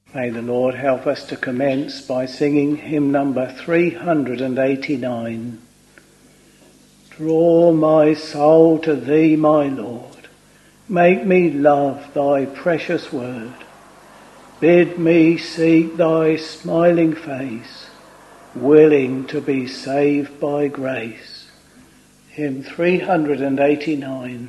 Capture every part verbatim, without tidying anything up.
May the Lord help us to commence by singing hymn number three hundred eighty-nine. Draw my soul to thee, my Lord. Make me love thy precious word. Bid me seek thy smiling face, willing to be saved by grace. Hymn three hundred eighty-nine.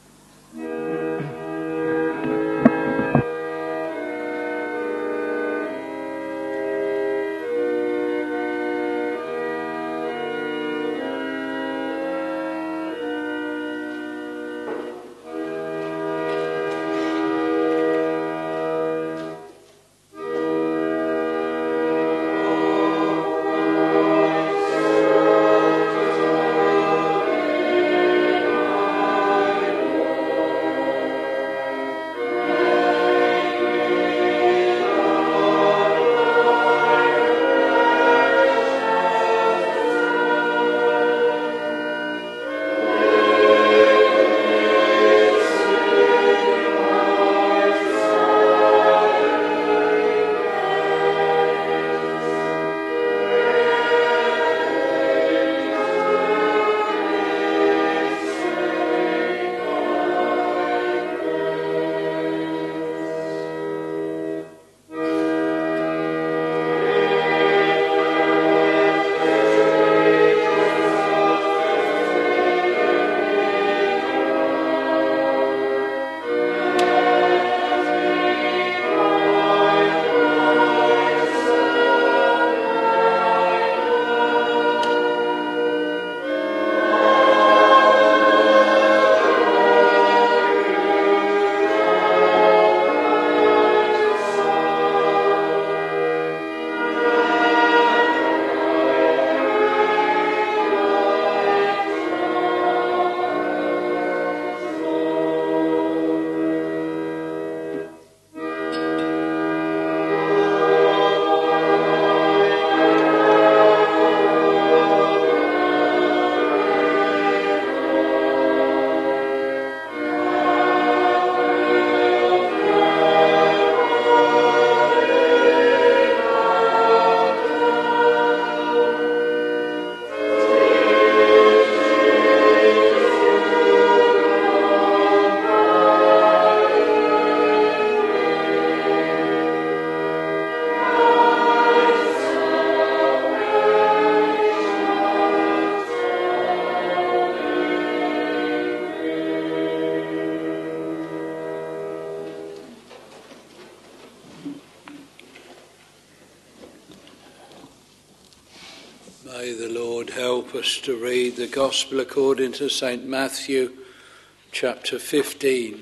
May the Lord help us to read the Gospel according to Saint Matthew, chapter fifteen.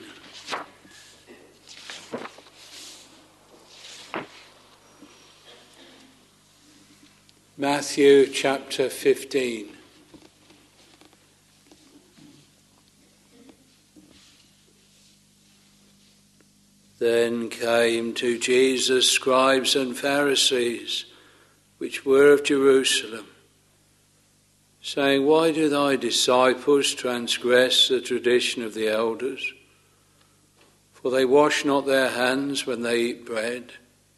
Matthew chapter fifteen. Then came to Jesus scribes and Pharisees, which were of Jerusalem, saying, Why do thy disciples transgress the tradition of the elders? For they wash not their hands when they eat bread.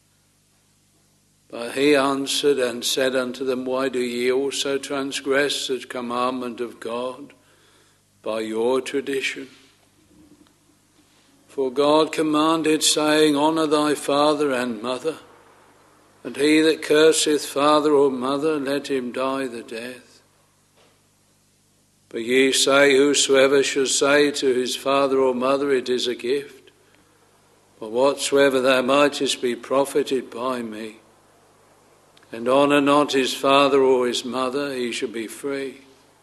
But he answered and said unto them, Why do ye also transgress the commandment of God by your tradition? For God commanded, saying, Honour thy father and mother, and he that curseth father or mother, let him die the death. But ye say, Whosoever shall say to his father or mother, It is a gift, but whatsoever thou mightest be profited by me, and honour not his father or his mother, he shall be free.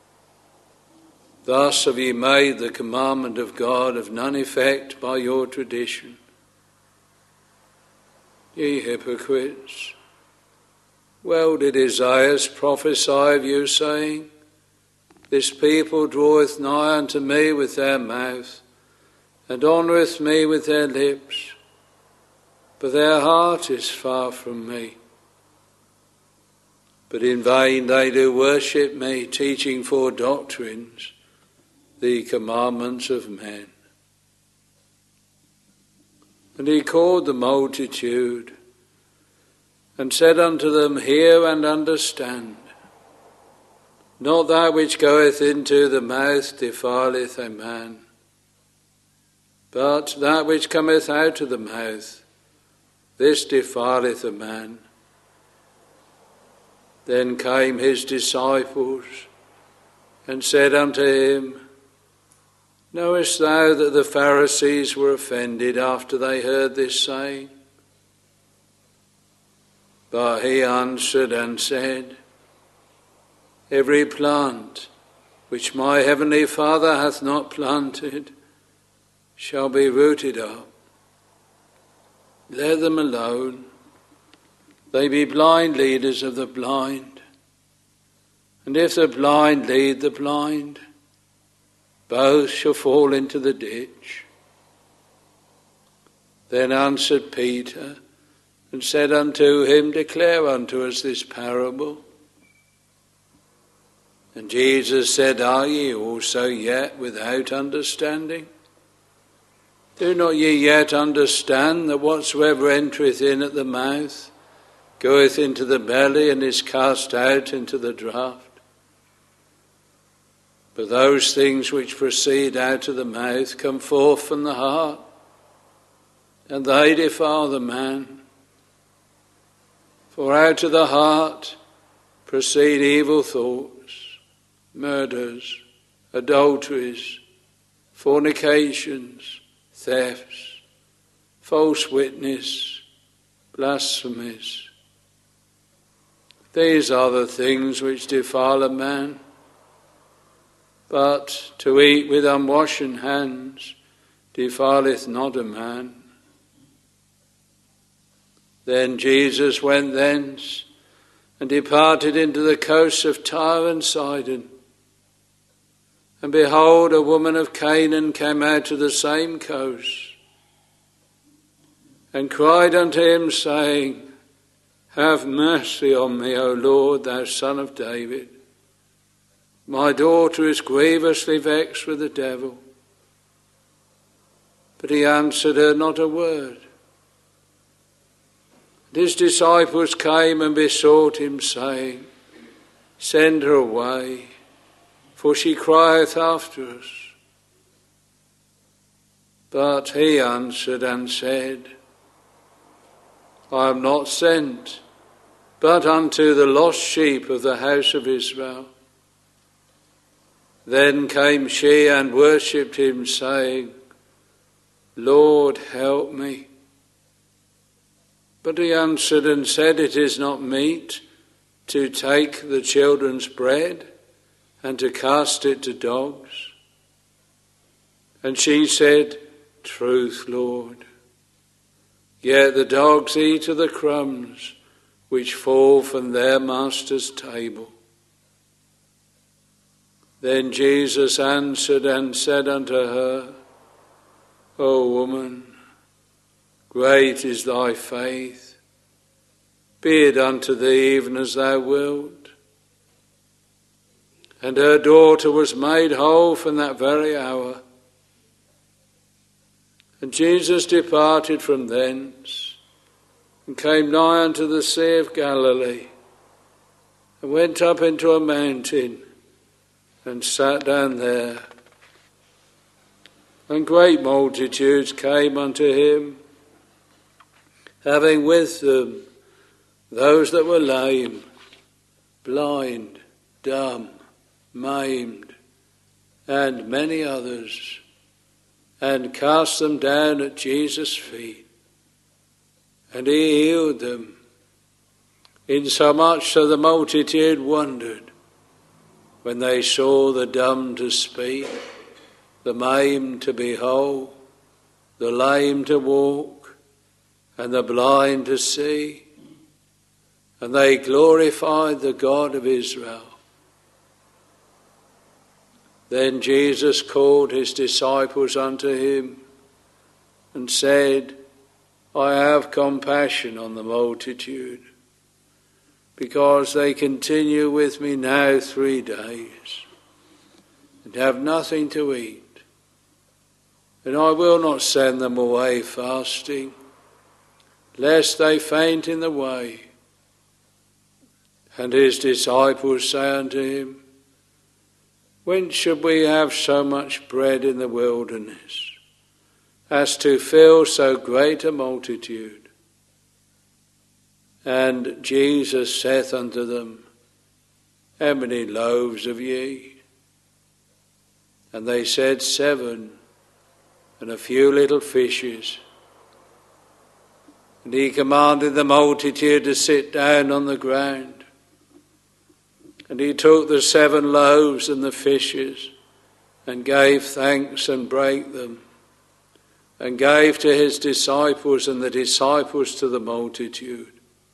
Thus have ye made the commandment of God of none effect by your tradition. Ye hypocrites, well did Isaiah prophesy of you, saying, This people draweth nigh unto me with their mouth, and honoureth me with their lips, but their heart is far from me. But in vain they do worship me, teaching for doctrines the commandments of men. And he called the multitude, and said unto them, Hear and understand. Not that which goeth into the mouth defileth a man, but that which cometh out of the mouth, this defileth a man. Then came his disciples, and said unto him, Knowest thou that the Pharisees were offended after they heard this saying? But he answered and said, Every plant which my heavenly Father hath not planted shall be rooted up. Let them alone. They be blind leaders of the blind. And if the blind lead the blind, both shall fall into the ditch. Then answered Peter and said unto him, Declare unto us this parable. And Jesus said, Are ye also yet without understanding? Do not ye yet understand that whatsoever entereth in at the mouth goeth into the belly and is cast out into the draught? But those things which proceed out of the mouth come forth from the heart, and they defile the man. For out of the heart proceed evil thoughts, murders, adulteries, fornications, thefts, false witness, blasphemies. These are the things which defile a man. But to eat with unwashen hands defileth not a man. Then Jesus went thence and departed into the coasts of Tyre and Sidon. And behold, a woman of Canaan came out of the same coast, and cried unto him, saying, Have mercy on me, O Lord, thou Son of David. My daughter is grievously vexed with the devil. But he answered her not a word. And his disciples came and besought him, saying, Send her away, for she crieth after us. But he answered and said, I am not sent, but unto the lost sheep of the house of Israel. Then came she and worshipped him, saying, Lord, help me. But he answered and said, It is not meet to take the children's bread and to cast it to dogs. And she said, Truth, Lord. Yet the dogs eat of the crumbs which fall from their master's table. Then Jesus answered and said unto her, O woman, great is thy faith. Be it unto thee even as thou wilt. And her daughter was made whole from that very hour. And Jesus departed from thence, and came nigh unto the Sea of Galilee, and went up into a mountain, and sat down there. And great multitudes came unto him, having with them those that were lame, blind, dumb, maimed, and many others, and cast them down at Jesus' feet. And he healed them, insomuch that the multitude wondered when they saw the dumb to speak, the maimed to be whole, the lame to walk, and the blind to see. And they glorified the God of Israel. Then Jesus called his disciples unto him, and said, I have compassion on the multitude, because they continue with me now three days, and have nothing to eat. And I will not send them away fasting, lest they faint in the way. And his disciples say unto him, Whence should we have so much bread in the wilderness, as to fill so great a multitude? And Jesus saith unto them, How many loaves have ye? And they said, Seven, and a few little fishes. And he commanded the multitude to sit down on the ground. And he took the seven loaves and the fishes, and gave thanks and brake them, and gave to his disciples, and the disciples to the multitude.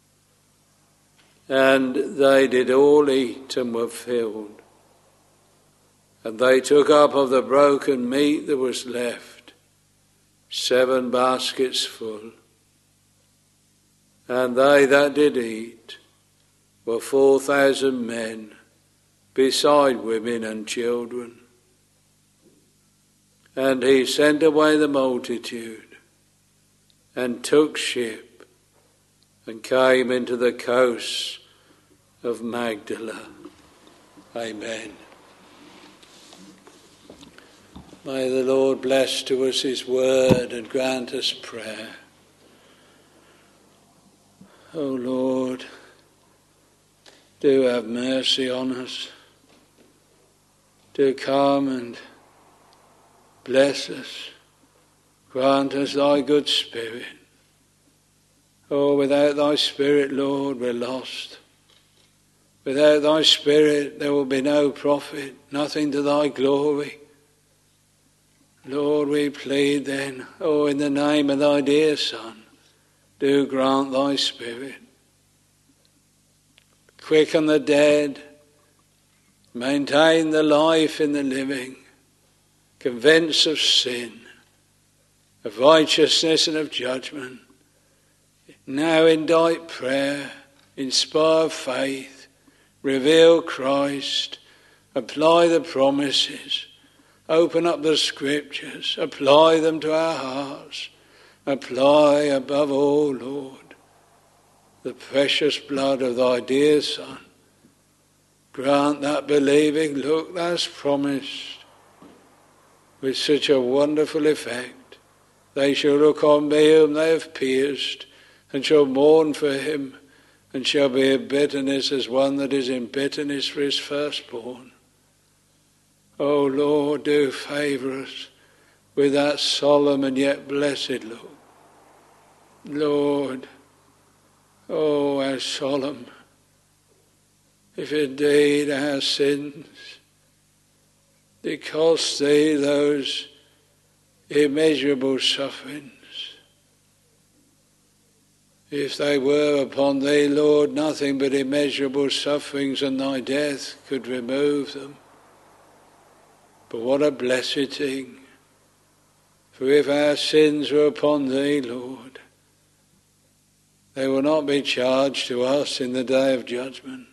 And they did all eat and were filled. And they took up of the broken meat that was left seven baskets full. And they that did eat were four thousand men, beside women and children. And he sent away the multitude, and took ship, and came into the coasts of Magdala. Amen. May the Lord bless to us his word and grant us prayer. O Lord, do have mercy on us. Do come and bless us. Grant us thy good spirit. Oh, without thy spirit, Lord, we're lost. Without thy spirit, there will be no profit, nothing to thy glory. Lord, we plead then, oh, in the name of thy dear Son, do grant thy spirit. Quicken the dead, maintain the life in the living, convince of sin, of righteousness and of judgment. Now indict prayer, inspire faith, reveal Christ, apply the promises, open up the scriptures, apply them to our hearts, apply above all, Lord, the precious blood of thy dear Son. Grant that believing, look, thou'st promised, with such a wonderful effect, they shall look on me whom they have pierced, and shall mourn for him, and shall be in bitterness as one that is in bitterness for his firstborn. O Lord, do favour us with that solemn and yet blessed look. Lord, oh, how solemn, if indeed our sins did cost thee those immeasurable sufferings. If they were upon thee, Lord, nothing but immeasurable sufferings and thy death could remove them. But what a blessed thing. For if our sins were upon thee, Lord, they will not be charged to us in the day of judgment.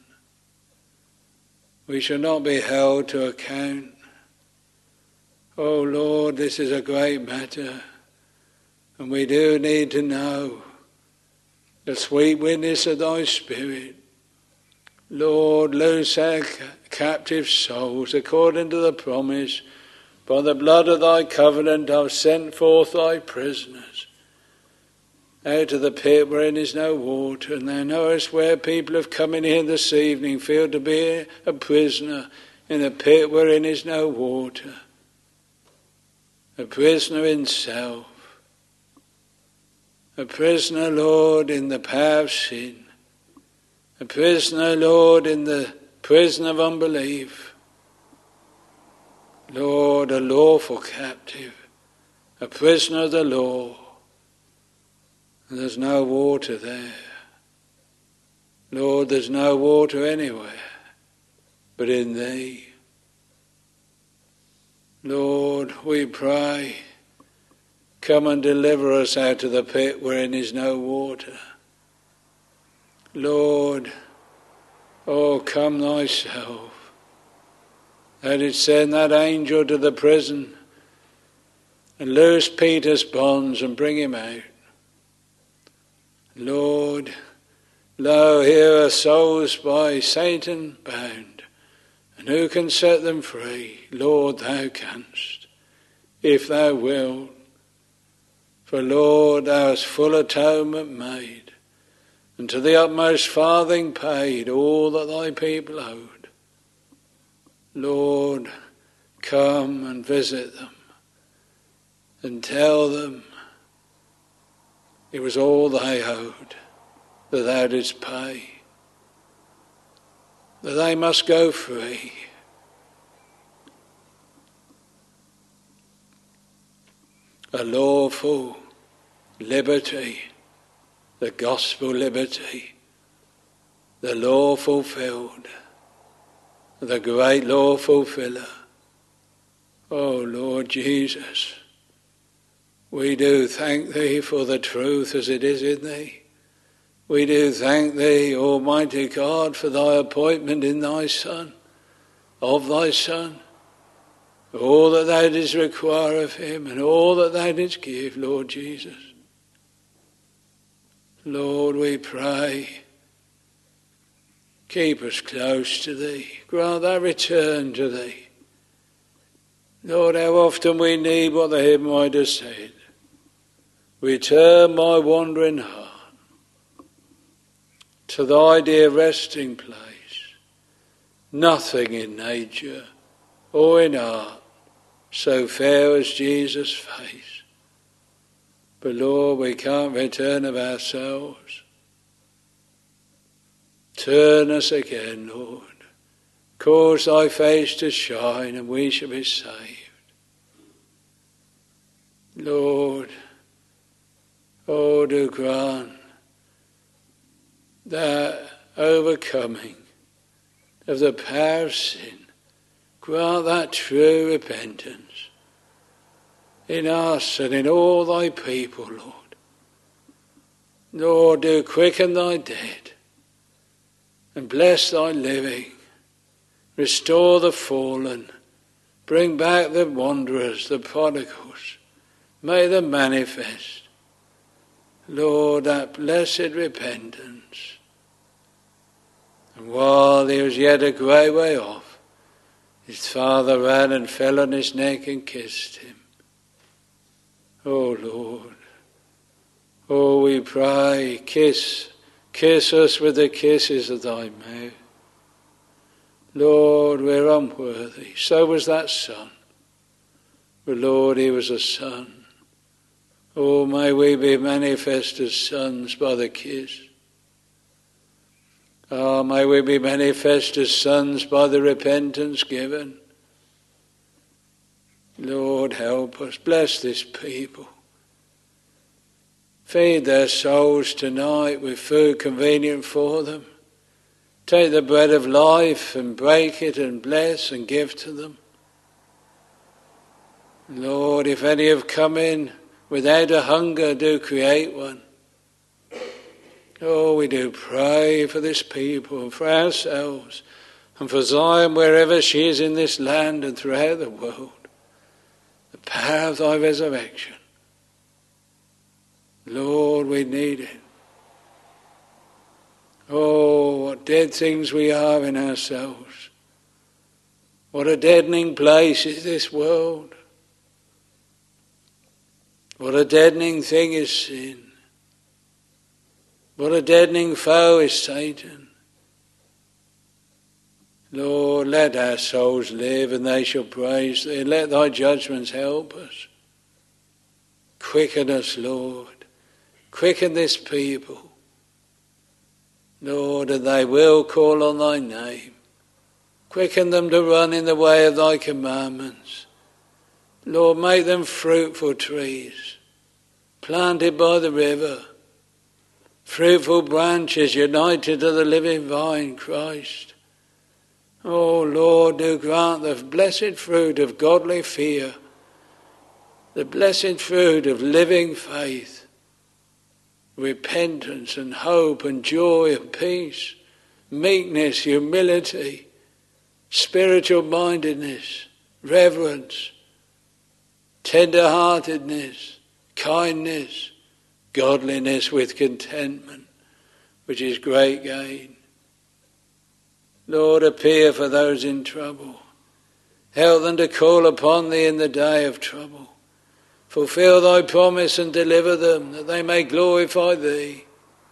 We shall not be held to account. Oh Lord, this is a great matter, and we do need to know the sweet witness of thy Spirit. Lord, loose our captive souls according to the promise. By the blood of thy covenant I've sent forth thy prisoners out of the pit wherein is no water. And thou knowest where people have come in here this evening feel to be a prisoner in a pit wherein is no water. A prisoner in self. A prisoner, Lord, in the power of sin. A prisoner, Lord, in the prison of unbelief. Lord, a lawful captive. A prisoner of the law. And there's no water there. Lord, there's no water anywhere but in thee. Lord, we pray, come and deliver us out of the pit wherein is no water. Lord, oh, come thyself. Thou didst send that angel to the prison and loose Peter's bonds and bring him out. Lord, Lo, here are souls by Satan bound, and who can set them free? Lord, thou canst, if thou wilt. For, Lord, thou hast full atonement made, and to the utmost farthing paid all that thy people owed. Lord, come and visit them, and tell them it was all they owed that thou didst pay, that they must go free. A lawful liberty, the gospel liberty, the law fulfilled, the great law fulfiller. Oh, Lord Jesus, we do thank thee for the truth as it is in thee. We do thank thee, Almighty God, for thy appointment in thy Son, of thy Son, all that thou didst require of him and all that thou didst give, Lord Jesus. Lord, we pray, keep us close to thee. Grant thy return to thee. Lord, how often we need what the hymn writer said. Return my wandering heart to thy dear resting place. Nothing in nature or in art so fair as Jesus' face. But Lord, we can't return of ourselves. Turn us again, Lord. Cause thy face to shine and we shall be saved. Lord, oh, do grant that overcoming of the power of sin, grant that true repentance in us and in all thy people, Lord. Lord, do quicken thy dead and bless thy living. Restore the fallen. Bring back the wanderers, the prodigals. May them manifest, Lord, that blessed repentance. And while he was yet a great way off, his father ran and fell on his neck and kissed him. Oh, Lord, oh, we pray, kiss, kiss us with the kisses of thy mouth. Lord, we're unworthy. So was that son. But Lord, he was a son. Oh, may we be manifest as sons by the kiss. Oh, may we be manifest as sons by the repentance given. Lord, help us. Bless this people. Feed their souls tonight with food convenient for them. Take the bread of life and break it and bless and give to them. Lord, if any have come in without a hunger, do create one. Oh, we do pray for this people and for ourselves and for Zion wherever she is in this land and throughout the world. The power of thy resurrection. Lord, we need it. Oh, what dead things we are in ourselves. What a deadening place is this world. What a deadening thing is sin. What a deadening foe is Satan. Lord, let our souls live and they shall praise thee. Let thy judgments help us. Quicken us, Lord. Quicken this people. Lord, and they will call on thy name. Quicken them to run in the way of thy commandments. Lord, make them fruitful trees, planted by the river, fruitful branches united to the living vine, Christ. Oh, Lord, do grant the blessed fruit of godly fear, the blessed fruit of living faith, repentance and hope and joy and peace, meekness, humility, spiritual mindedness, reverence, tender-heartedness, kindness, godliness with contentment. which is great gain. Lord, appear for those in trouble. Help them to call upon thee in the day of trouble. Fulfill thy promise and deliver them, that they may glorify thee.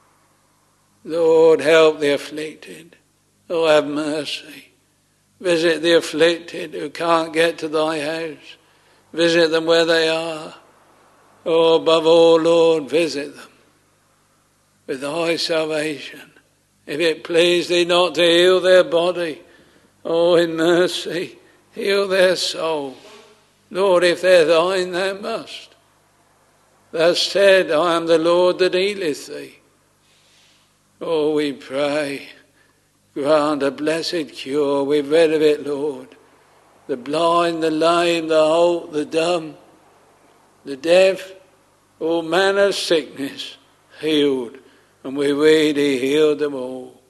Lord, help the afflicted. Oh, have mercy. Visit the afflicted who can't get to thy house. Visit them where they are. Oh, above all, Lord, visit them with thy salvation. If it please thee not to heal their body, oh, in mercy, heal their soul. Lord, if they're thine, thou must. Thou said, I am the Lord that healeth thee. Oh, we pray, grant a blessed cure. We've read of it, Lord. The blind, the lame, the halt, the dumb, the deaf, all manner of sickness healed. And we read he healed them all.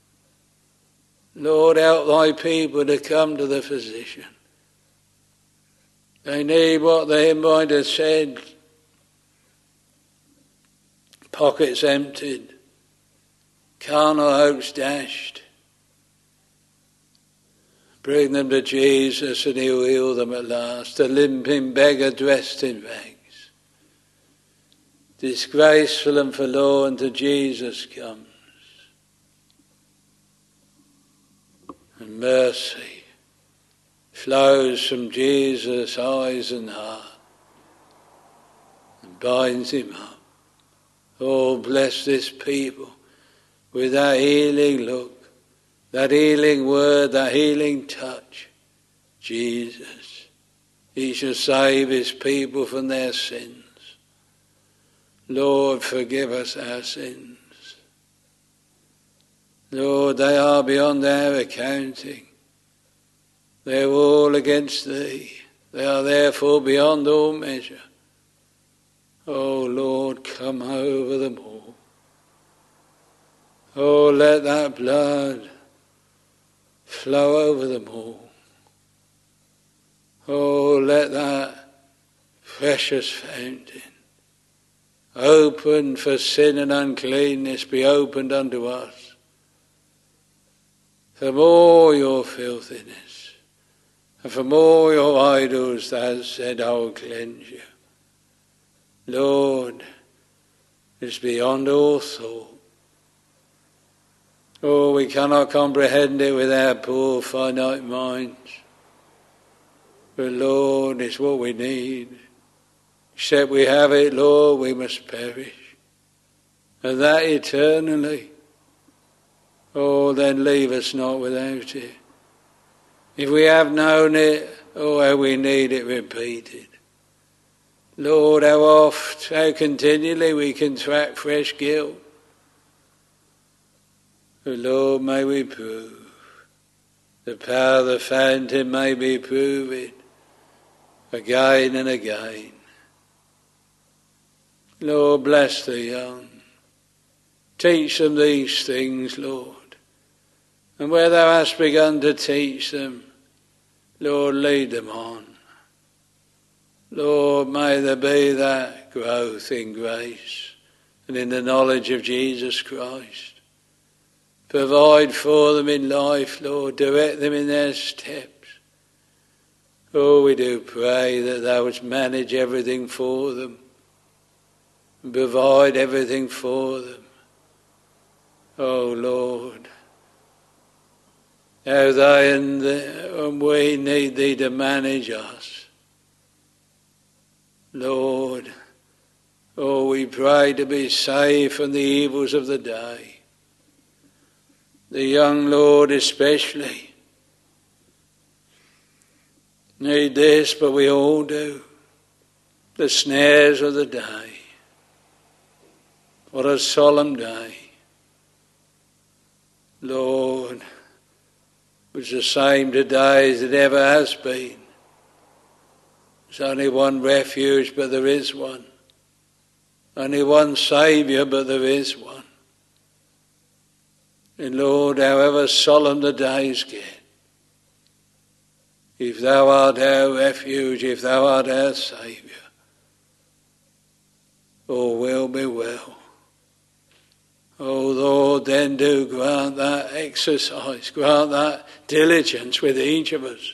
Lord, help thy people to come to the physician. They need what the hymn writer said, pockets emptied, carnal hopes dashed. Bring them to Jesus and he'll heal them at last. The limping beggar dressed in rags, disgraceful and forlorn, to Jesus comes. And mercy flows from Jesus' eyes and heart and binds him up. Oh, bless this people with that healing look, that healing word, that healing touch. Jesus, he shall save his people from their sins. Lord, forgive us our sins. Lord, they are beyond our accounting. They are all against thee. They are therefore beyond all measure. Oh, Lord, come over them all. Oh, let that blood flow over them all. Oh, let that precious fountain, opened for sin and uncleanness, be opened unto us. From all your filthiness, and from all your idols thou hast said, I will cleanse you. Lord, it's beyond all thought. Oh, we cannot comprehend it with our poor finite minds. But Lord, it's what we need. Except we have it, Lord, we must perish. And that eternally. Oh, then leave us not without it. If we have known it, oh, how we need it repeated. Lord, how oft, how continually we contract fresh guilt. But Lord, may we prove. The power of the fountain may be proven again and again. Lord, bless the young. Teach them these things, Lord. And where thou hast begun to teach them, Lord, lead them on. Lord, may there be that growth in grace and in the knowledge of Jesus Christ. Provide for them in life, Lord. Direct them in their steps. Oh, we do pray that thou wouldst manage everything for them and provide everything for them. Oh, Lord, how they and, the, and we need thee to manage us. Lord, oh, we pray to be safe from the evils of the day. The young, Lord, especially need this, but we all do. The snares of the day. What a solemn day. Lord, it's the same today as it ever has been. There's only one refuge, but there is one. Only one Saviour, but there is one. And Lord, however solemn the days get, if thou art our refuge, if thou art our Saviour, all will be well. Oh Lord, then do grant that exercise, grant that diligence with each of us.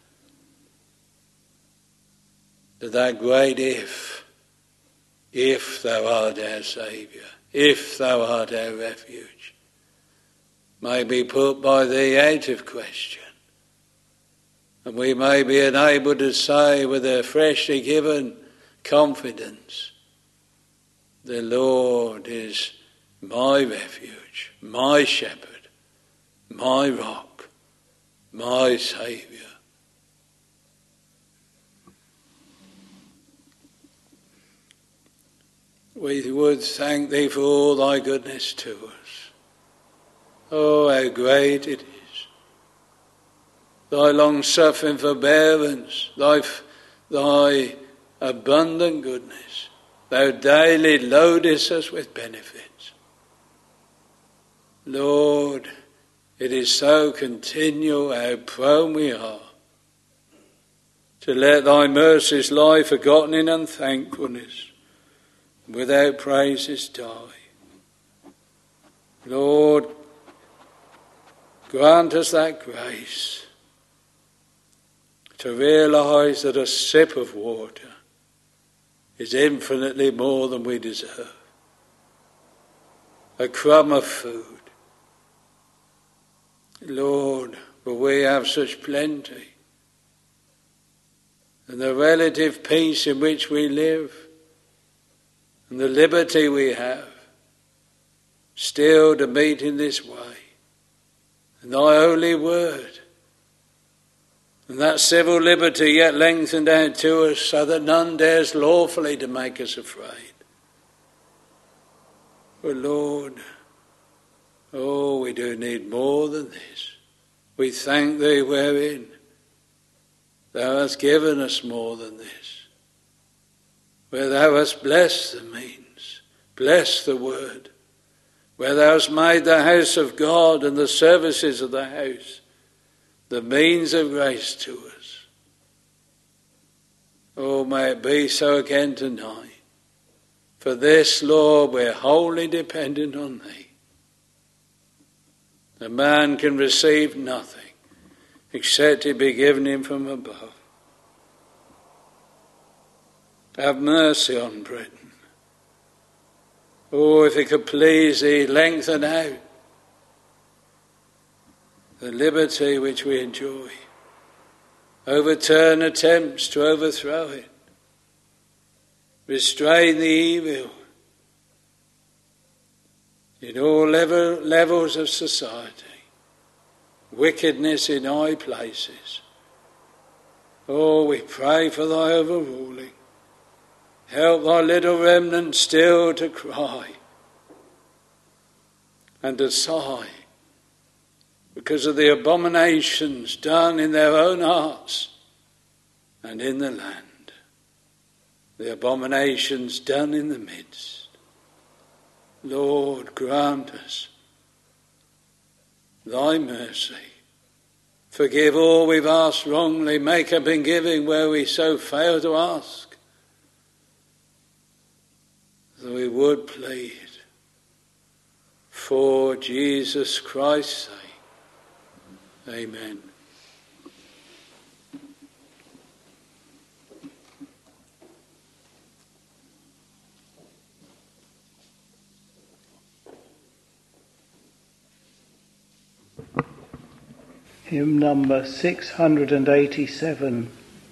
That that great if, if thou art our Saviour, if thou art our refuge, may be put by thee out of question. And we may be enabled to say with a freshly given confidence, the Lord is my refuge, my shepherd, my rock, my Saviour. We would thank thee for all thy goodness to us. Oh, how great it is. Thy long-suffering forbearance, thy, thy abundant goodness. Thou daily loadest us with benefits. Lord, it is so continual how prone we are to let thy mercies lie forgotten in unthankfulness, without praises die. Lord, grant us that grace to realise that a sip of water is infinitely more than we deserve. A crumb of food. Lord, for we have such plenty. And the relative peace in which we live, and the liberty we have, still to meet in this way. And thy holy word, and that civil liberty yet lengthened out to us so that none dares lawfully to make us afraid. But Lord, oh, we do need more than this. We thank thee wherein thou hast given us more than this. Where thou hast blessed the means, blessed the word. Where thou hast made the house of God and the services of the house the means of grace to us. Oh, may it be so again tonight. For this, Lord, we're wholly dependent on thee. A man can receive nothing except it be given him from above. Have mercy on Britain. Oh, if it could please thee, lengthen out the liberty which we enjoy. Overturn attempts to overthrow it. Restrain the evil in all level, levels of society. Wickedness in high places. Oh, we pray for thy overruling. Help thy little remnant still to cry and to sigh because of the abominations done in their own hearts and in the land. The abominations done in the midst. Lord, grant us thy mercy. Forgive all we've asked wrongly. Make up in giving where we so fail to ask. That we would plead for Jesus Christ's sake. Amen. Hymn number six hundred eighty-seven.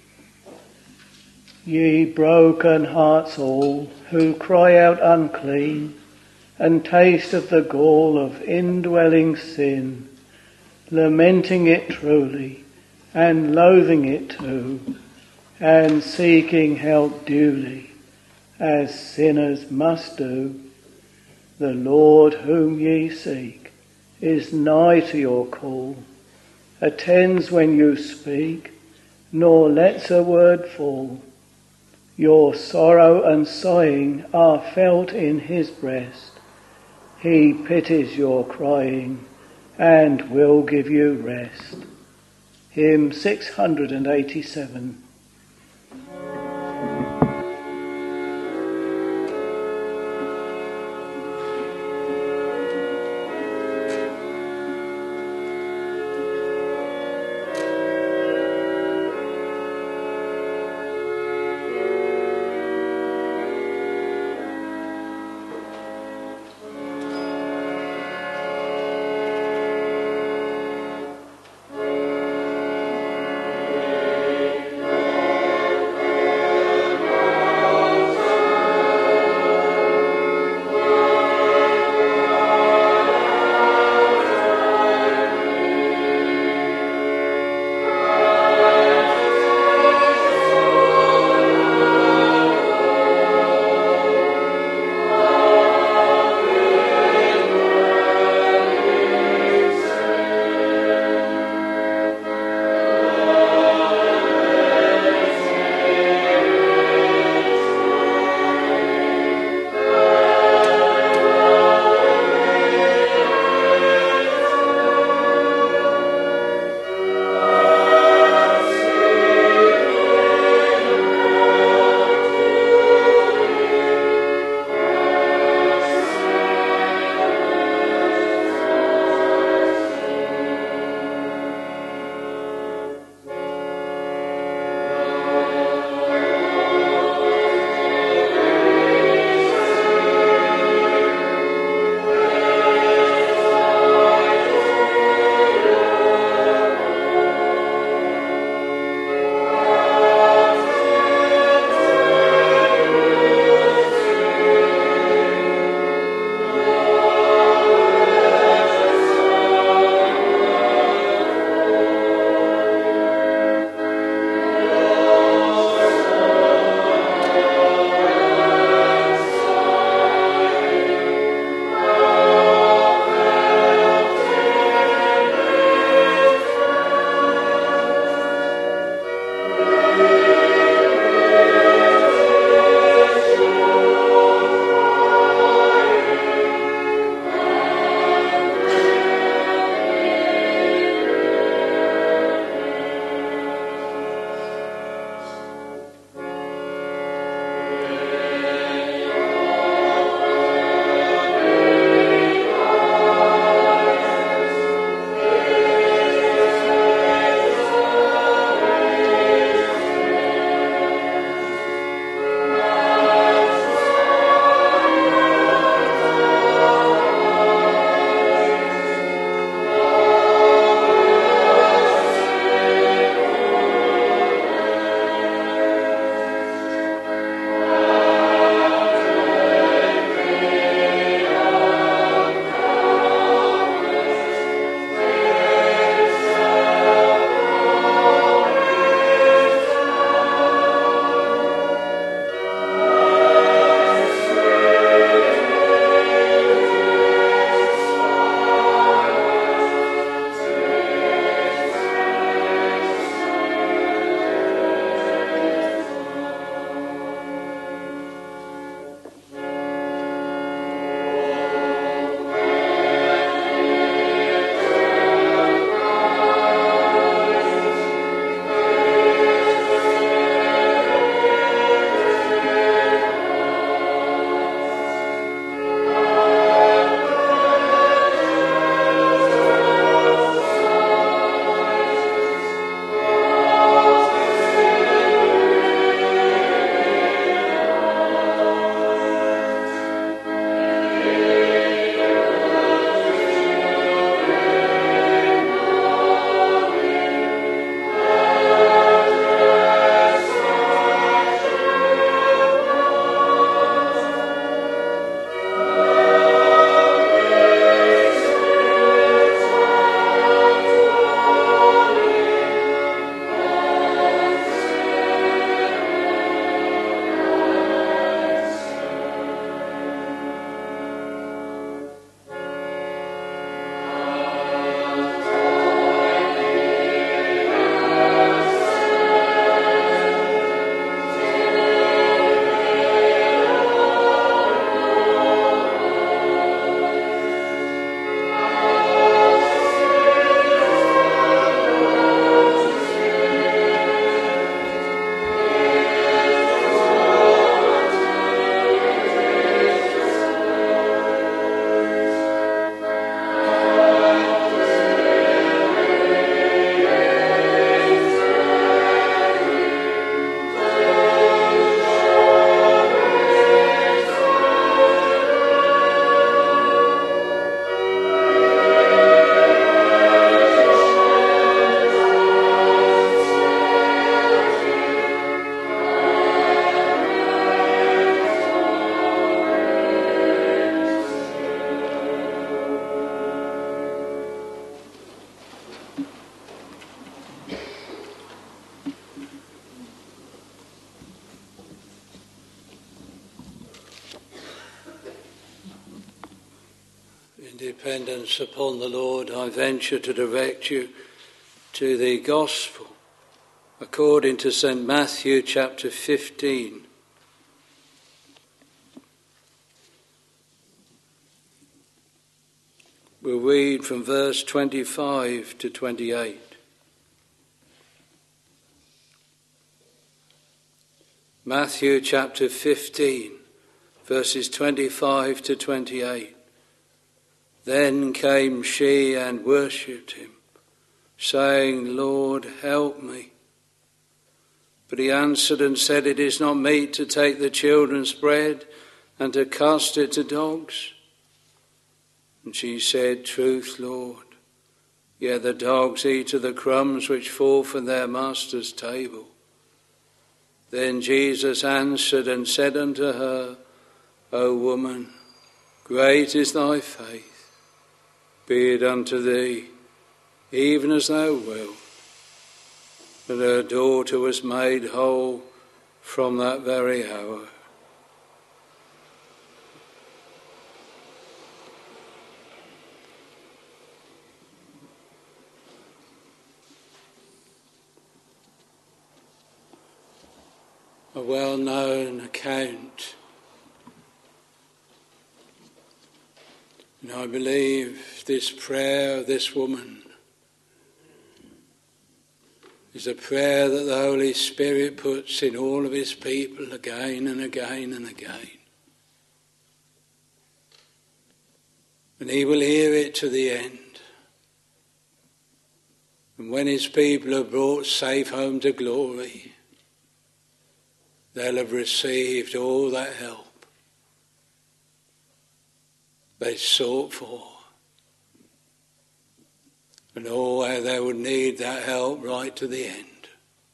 Ye broken hearts all, who cry out unclean, and taste of the gall of indwelling sin, lamenting it truly, and loathing it too, and seeking help duly, as sinners must do. The Lord whom ye seek is nigh to your call, attends when you speak, nor lets a word fall. Your sorrow and sighing are felt in his breast. He pities your crying and will give you rest. Hymn six hundred eighty-seven. In dependence upon the Lord, I venture to direct you to the Gospel according to Saint Matthew chapter fifteen. We'll read from verse twenty-five to twenty-eight. Matthew chapter fifteen, verses twenty-five to twenty-eight. Then came she and worshipped him, saying, Lord, help me. But he answered and said, It is not meet to take the children's bread and to cast it to dogs. And she said, Truth, Lord, yet the dogs eat of the crumbs which fall from their master's table. Then Jesus answered and said unto her, O woman, great is thy faith. Be it unto thee, even as thou wilt. And her daughter was made whole from that very hour. A well-known account, and I believe this prayer of this woman is a prayer that the Holy Spirit puts in all of his people again and again and again. And he will hear it to the end. And when his people are brought safe home to glory, they'll have received all that help they sought for. And oh, how they would need that help right to the end.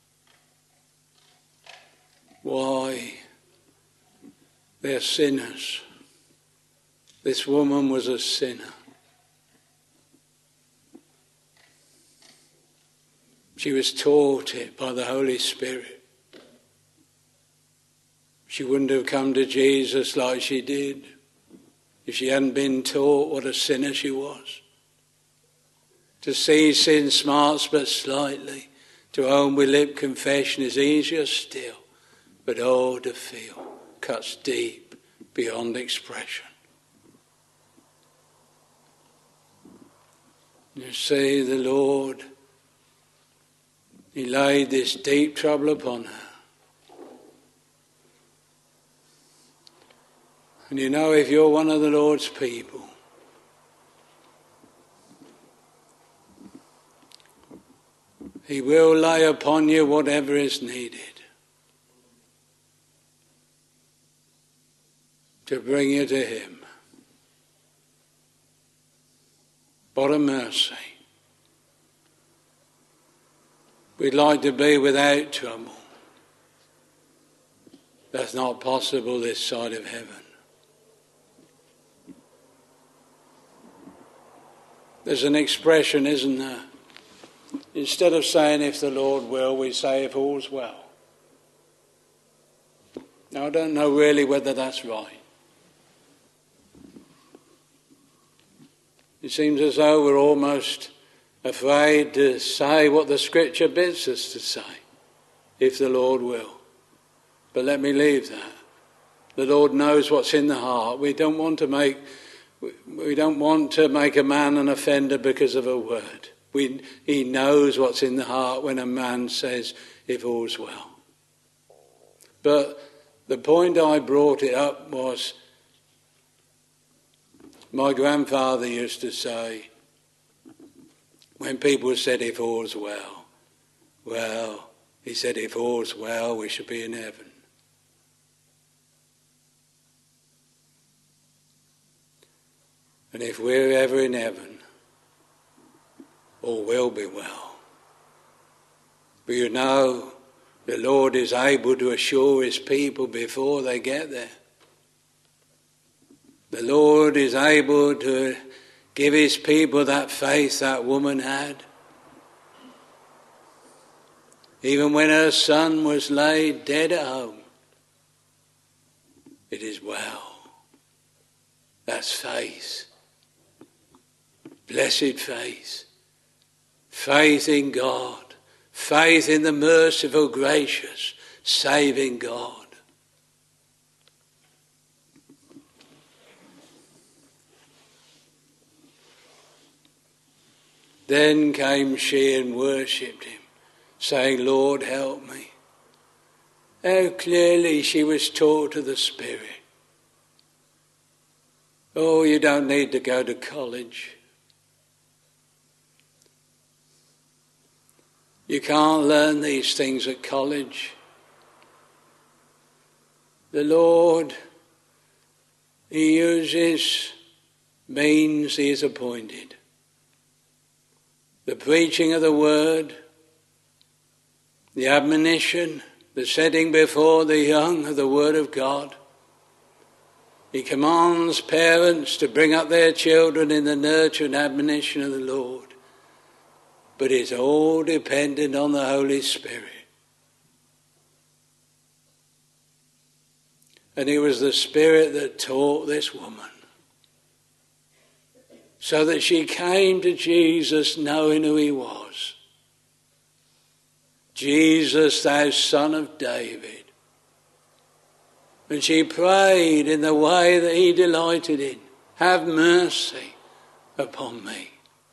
Why? They're sinners. This woman was a sinner. She was taught it by the Holy Spirit. She wouldn't have come to Jesus like she did if she hadn't been taught what a sinner she was. To see sin smarts but slightly, to own with lip confession is easier still, but oh, to feel cuts deep beyond expression. You see, the Lord, he laid this deep trouble upon her. And you know, if you're one of the Lord's people, he will lay upon you whatever is needed to bring you to him. What a mercy. We'd like to be without trouble. That's not possible this side of heaven. There's an expression, isn't there? Instead of saying if the Lord will, we say if all's well. Now, I don't know really whether that's right. It seems as though we're almost afraid to say what the Scripture bids us to say, if the Lord will. But let me leave that. The Lord knows what's in the heart. We don't want to make we don't want to make a man an offender because of a word. We, he knows what's in the heart when a man says, if all's well. But the point I brought it up was, my grandfather used to say, when people said, if all's well, well, he said, if all's well, we should be in heaven. And if we're ever in heaven, all will be well. But you know, the Lord is able to assure his people before they get there. The Lord is able to give his people that faith that woman had. Even when her son was laid dead at home. It is well. That's faith. Blessed faith. Faith in God. Faith in the merciful, gracious, saving God. Then came she and worshipped him, saying, Lord, help me. How clearly she was taught of the Spirit. Oh, you don't need to go to college. You can't learn these things at college. The Lord, he uses means he has appointed. The preaching of the word, the admonition, the setting before the young of the word of God. He commands parents to bring up their children in the nurture and admonition of the Lord. But it's all dependent on the Holy Spirit. And it was the Spirit that taught this woman. So that she came to Jesus knowing who he was. Jesus, thou Son of David. And she prayed in the way that he delighted in. Have mercy upon me.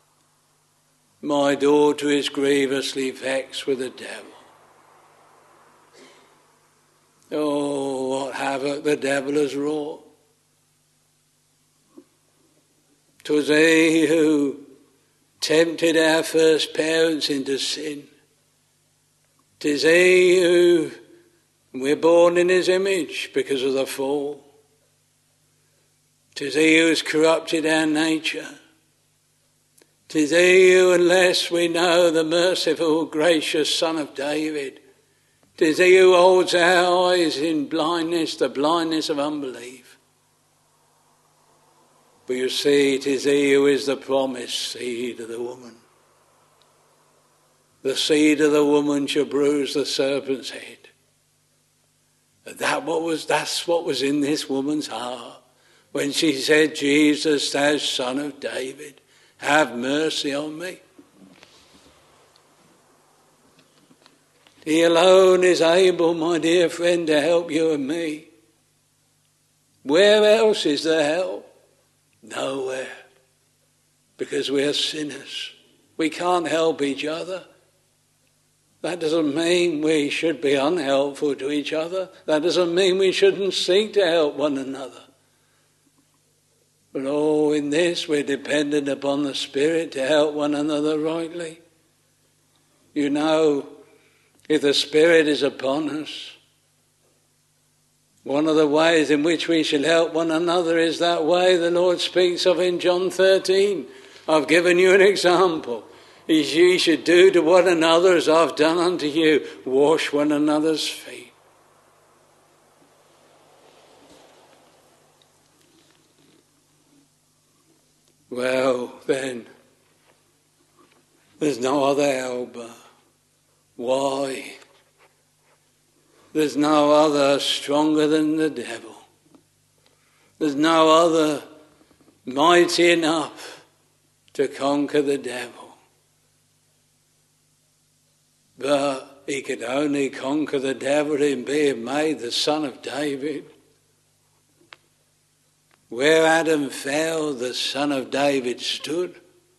My daughter is grievously vexed with the devil. Oh, what havoc the devil has wrought. 'Twas he who tempted our first parents into sin. 'Tis he who, we're born in his image because of the fall. 'Tis he who has corrupted our nature. 'Tis he who, unless we know the merciful, gracious Son of David, 'tis he who holds our eyes in blindness, the blindness of unbelief. But you see, it is he who is the promised seed of the woman. The seed of the woman shall bruise the serpent's head. And that what was, that's what was in this woman's heart when she said, Jesus, thou Son of David, have mercy on me. He alone is able, my dear friend, to help you and me. Where else is there help? Nowhere. Because we are sinners. We can't help each other. That doesn't mean we should be unhelpful to each other. That doesn't mean we shouldn't seek to help one another. But oh, in this we're dependent upon the Spirit to help one another rightly. You know, if the Spirit is upon us, one of the ways in which we shall help one another is that way the Lord speaks of in John thirteen. I've given you an example. Ye should do to one another as I've done unto you. Wash one another's feet. Well, then, there's no other helper. Why? There's no other stronger than the devil. There's no other mighty enough to conquer the devil. But he could only conquer the devil in being made the Son of David. Where Adam fell, the Son of David stood.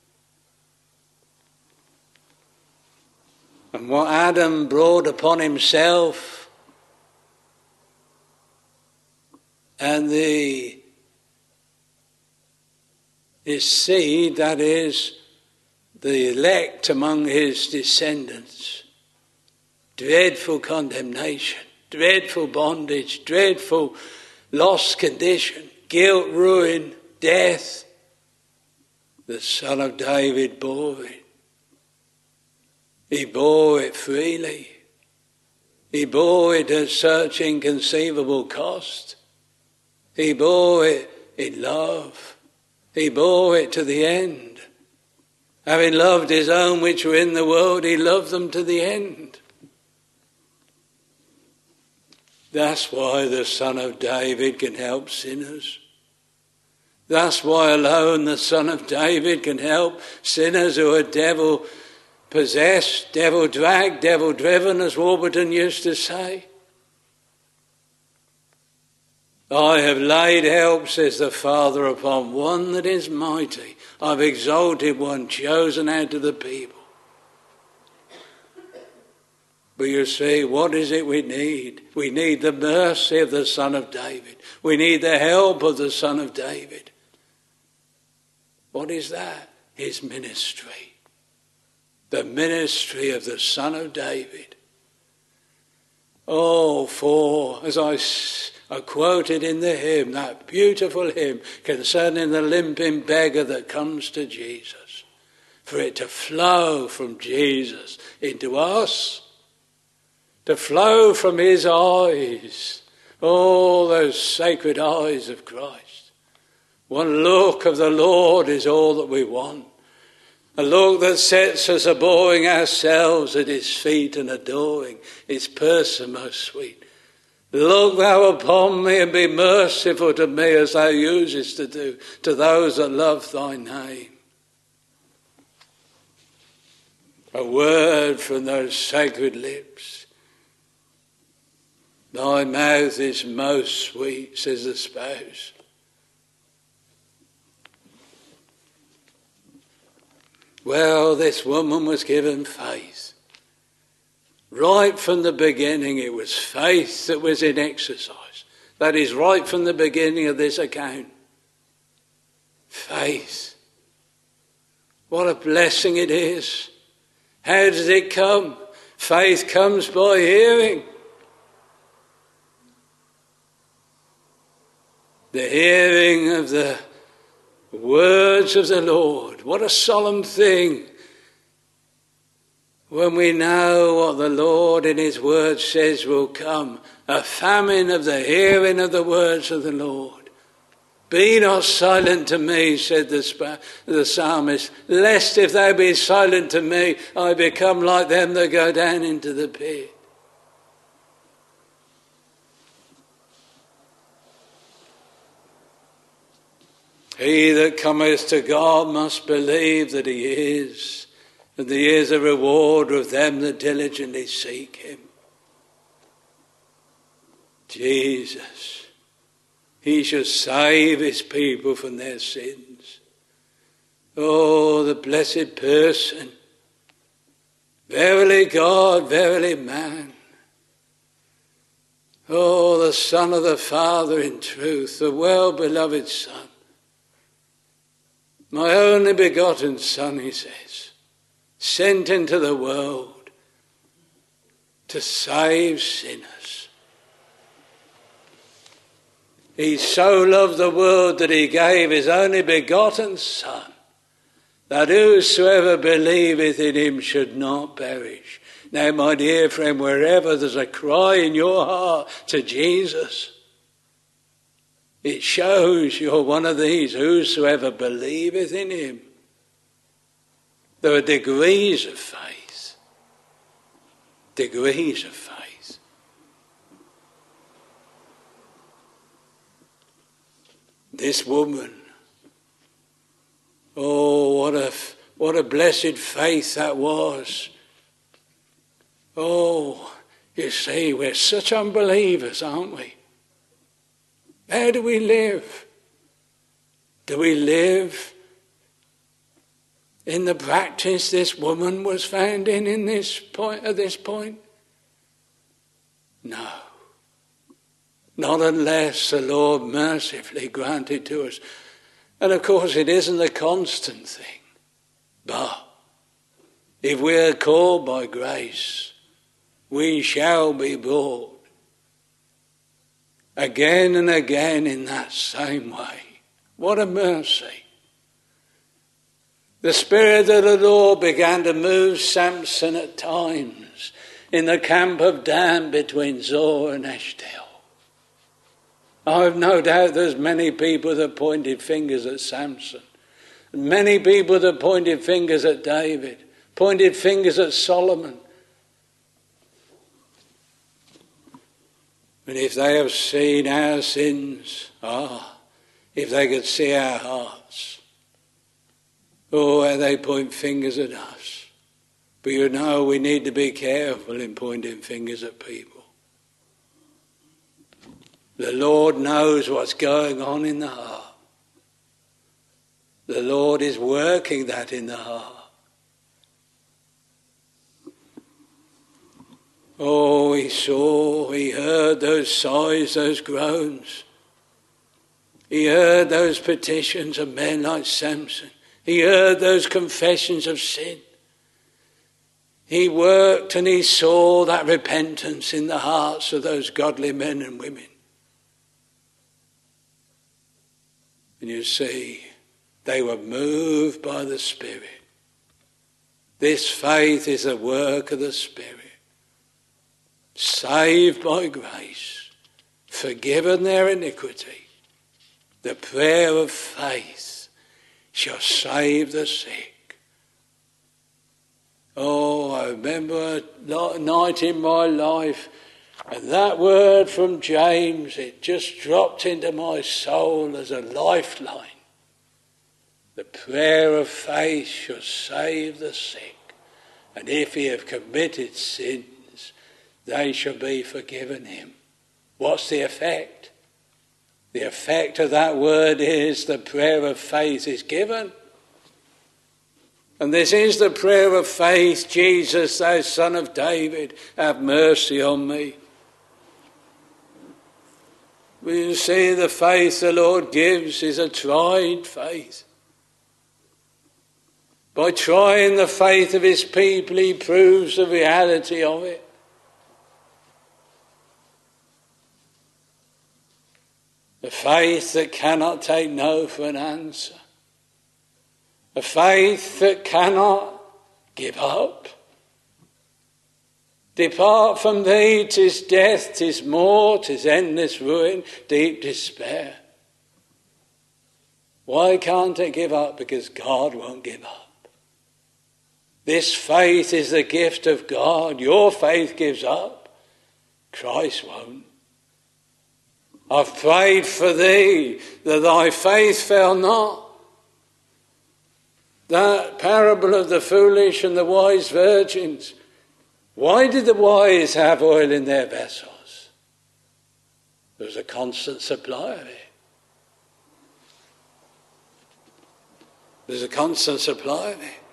And what Adam brought upon himself, and the his seed, that is, the elect among his descendants, dreadful condemnation, dreadful bondage, dreadful lost condition, guilt, ruin, death. The Son of David bore it. He bore it freely. He bore it at such inconceivable cost. He bore it in love. He bore it to the end. Having loved his own which were in the world, he loved them to the end. That's why the Son of David can help sinners. That's why alone the Son of David can help sinners who are devil-possessed, devil-dragged, devil-driven, as Warburton used to say. I have laid help, says the Father, upon one that is mighty. I've exalted one chosen out of the people. But you see, what is it we need? We need the mercy of the Son of David. We need the help of the Son of David. What is that? His ministry. The ministry of the Son of David. Oh, for, as I, I quoted in the hymn, that beautiful hymn concerning the limping beggar that comes to Jesus, for it to flow from Jesus into us, to flow from his eyes, all those sacred eyes of Christ. One look of the Lord is all that we want. A look that sets us abhorring ourselves at his feet and adoring his person most sweet. Look thou upon me and be merciful to me as thou usest to do to those that love thy name. A word from those sacred lips. Thy mouth is most sweet, says the spouse. Well, this woman was given faith. Right from the beginning, it was faith that was in exercise. That is right from the beginning of this account. Faith. What a blessing it is. How does it come? Faith comes by hearing. The hearing of the words of the Lord. What a solemn thing when we know what the Lord in his word says will come. A famine of the hearing of the words of the Lord. Be not silent to me, said the, sp- the psalmist, lest if thou be silent to me, I become like them that go down into the pit. He that cometh to God must believe that he is, and that he is a rewarder of them that diligently seek him. Jesus, he shall save his people from their sins. Oh, the blessed person, verily God, verily man. Oh, the Son of the Father in truth, the well-beloved Son. My only begotten Son, he says, sent into the world to save sinners. He so loved the world that he gave his only begotten Son, that whosoever believeth in him should not perish. Now, my dear friend, wherever there's a cry in your heart to Jesus, it shows you're one of these, whosoever believeth in him. There are degrees of faith. Degrees of faith. This woman, oh, what a, what a blessed faith that was. Oh, you see, we're such unbelievers, aren't we? How do we live? Do we live in the practice this woman was found in in this point, at this point? No. Not unless the Lord mercifully granted to us. And of course it isn't a constant thing. But if we are called by grace, we shall be brought again and again in that same way. What a mercy. The Spirit of the Lord began to move Samson at times in the camp of Dan between Zor and Eshtaol. I have no doubt there's many people that pointed fingers at Samson. Many people that pointed fingers at David, pointed fingers at Solomon. But if they have seen our sins, ah, if they could see our hearts. Oh, how they point fingers at us. But you know, we need to be careful in pointing fingers at people. The Lord knows what's going on in the heart. The Lord is working that in the heart. Oh, he saw, he heard those sighs, those groans. He heard those petitions of men like Samson. He heard those confessions of sin. He worked and he saw that repentance in the hearts of those godly men and women. And you see, they were moved by the Spirit. This faith is a work of the Spirit. Saved by grace, forgiven their iniquity. The prayer of faith shall save the sick. Oh, I remember a night in my life, and that word from James, it just dropped into my soul as a lifeline. The prayer of faith shall save the sick, and if he have committed sin, they shall be forgiven him. What's the effect? The effect of that word is the prayer of faith is given. And this is the prayer of faith. Jesus, thou Son of David, have mercy on me. We see the faith the Lord gives is a tried faith. By trying the faith of his people, he proves the reality of it. A faith that cannot take no for an answer. A faith that cannot give up. Depart from thee, 'tis death, 'tis more, 'tis endless ruin, deep despair. Why can't it give up? Because God won't give up. This faith is the gift of God. Your faith gives up. Christ won't. I've prayed for thee that thy faith fail not. That parable of the foolish and the wise virgins. Why did the wise have oil in their vessels? There was a constant supply of it. There's a constant supply of it.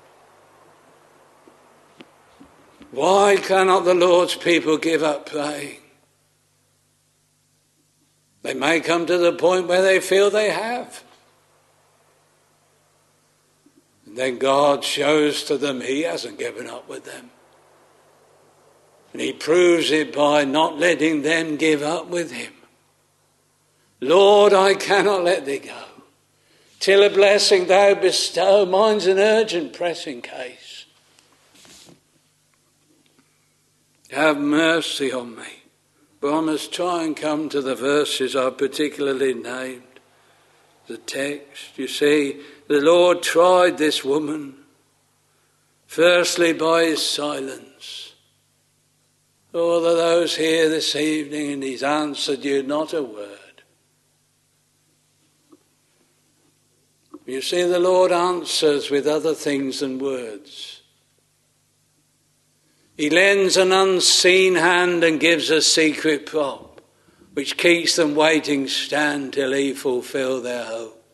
Why cannot the Lord's people give up praying? They may come to the point where they feel they have. And then God shows to them he hasn't given up with them. And he proves it by not letting them give up with him. Lord, I cannot let thee go till a blessing thou bestow. Mine's an urgent pressing case. Have mercy on me. But I must try and come to the verses I've particularly named. The text, you see, the Lord tried this woman, firstly by his silence. Oh, that those here this evening and he's answered you not a word. You see, the Lord answers with other things than words. He lends an unseen hand and gives a secret prop, which keeps them waiting stand till he fulfill their hope.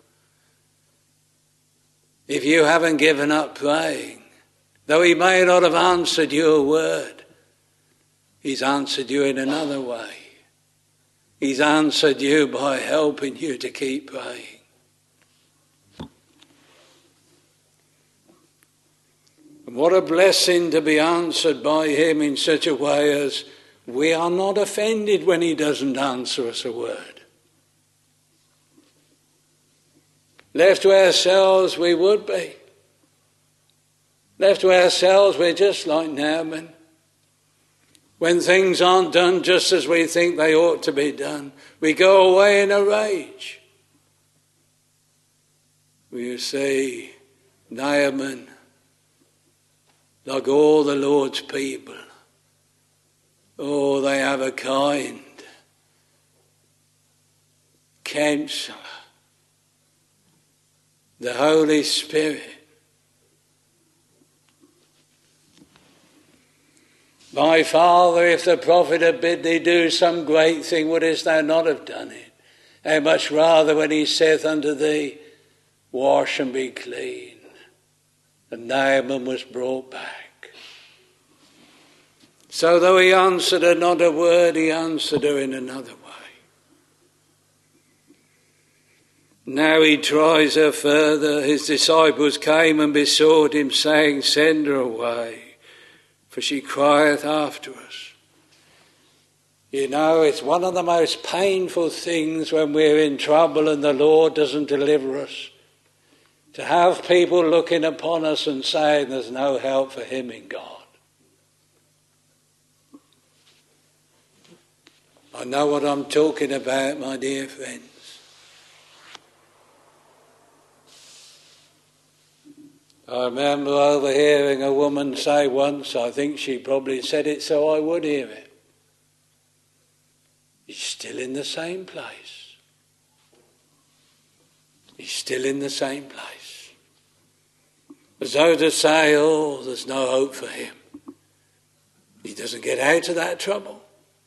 If you haven't given up praying, though he may not have answered you a word, he's answered you in another way. He's answered you by helping you to keep praying. And what a blessing to be answered by him in such a way as we are not offended when he doesn't answer us a word. Left to ourselves, we would be. Left to ourselves, we're just like Naaman. When things aren't done just as we think they ought to be done, we go away in a rage. You see, Naaman, like all the Lord's people, oh, they have a kind counsellor the Holy Spirit. My Father, if the prophet had bid thee do some great thing, wouldest thou not have done it? How much rather when he saith unto thee, wash and be clean. And Naaman was brought back. So though he answered her not a word, he answered her in another way. Now he tries her further. His disciples came and besought him, saying, send her away, for she crieth after us. You know, it's one of the most painful things when we're in trouble and the Lord doesn't deliver us, to have people looking upon us and saying there's no help for him in God. I know what I'm talking about, my dear friends. I remember overhearing a woman say once, I think she probably said it so I would hear it, he's still in the same place. He's still in the same place. As though to say, oh, there's no hope for him. He doesn't get out of that trouble.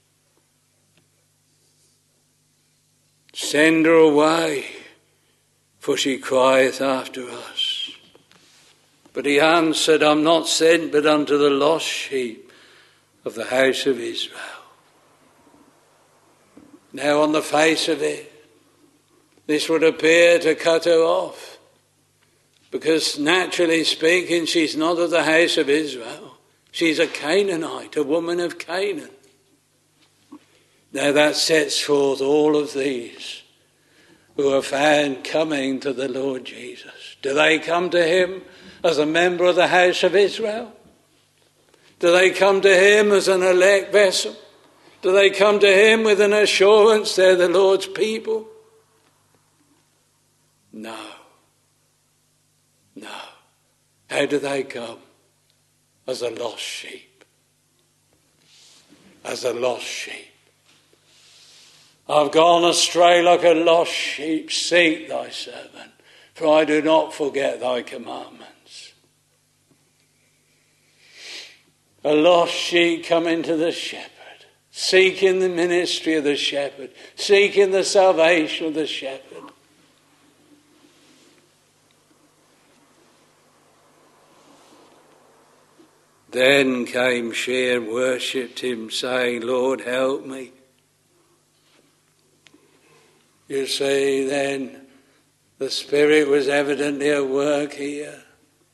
Send her away, for she crieth after us. But he answered, I'm not sent but unto the lost sheep of the house of Israel. Now on the face of it, this would appear to cut her off, because naturally speaking, she's not of the house of Israel. She's a Canaanite, a woman of Canaan. Now that sets forth all of these who are found coming to the Lord Jesus. Do they come to him as a member of the house of Israel? Do they come to him as an elect vessel? Do they come to him with an assurance they're the Lord's people? No. No. How do they come? As a lost sheep. As a lost sheep. I've gone astray like a lost sheep. Seek thy servant, for I do not forget thy commandments. A lost sheep coming to the shepherd, seeking the ministry of the shepherd, seeking the salvation of the shepherd. Then came she and worshipped him, saying, Lord, help me. You see, then the Spirit was evidently at work here.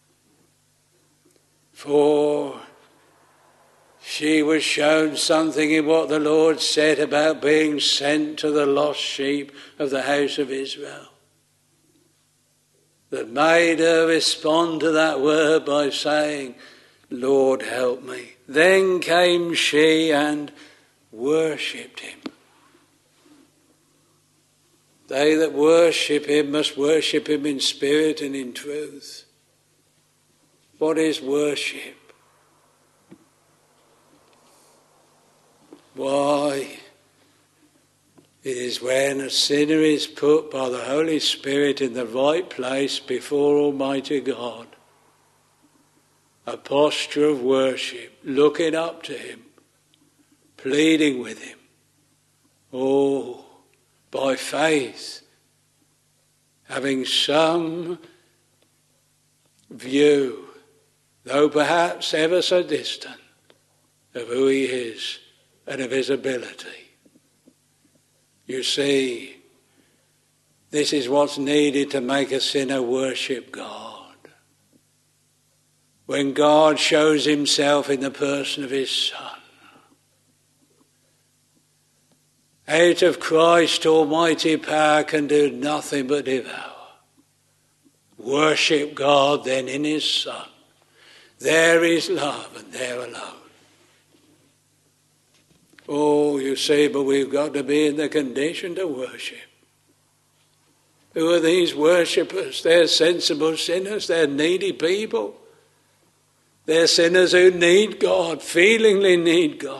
For she was shown something in what the Lord said about being sent to the lost sheep of the house of Israel, that made her respond to that word by saying, Lord, help me. Then came she and worshipped him. They that worship him must worship him in spirit and in truth. What is worship? Why, it is when a sinner is put by the Holy Spirit in the right place before Almighty God. A posture of worship, looking up to him, pleading with him. Oh, by faith, having some view, though perhaps ever so distant, of who he is and of his ability. You see, this is what's needed to make a sinner worship God. When God shows himself in the person of his Son. Out of Christ, almighty power can do nothing but devour. Worship God then in his Son. There is love, and there alone. Oh, you see, but we've got to be in the condition to worship. Who are these worshippers? They're sensible sinners. They're needy people. They're sinners who need God, feelingly need God.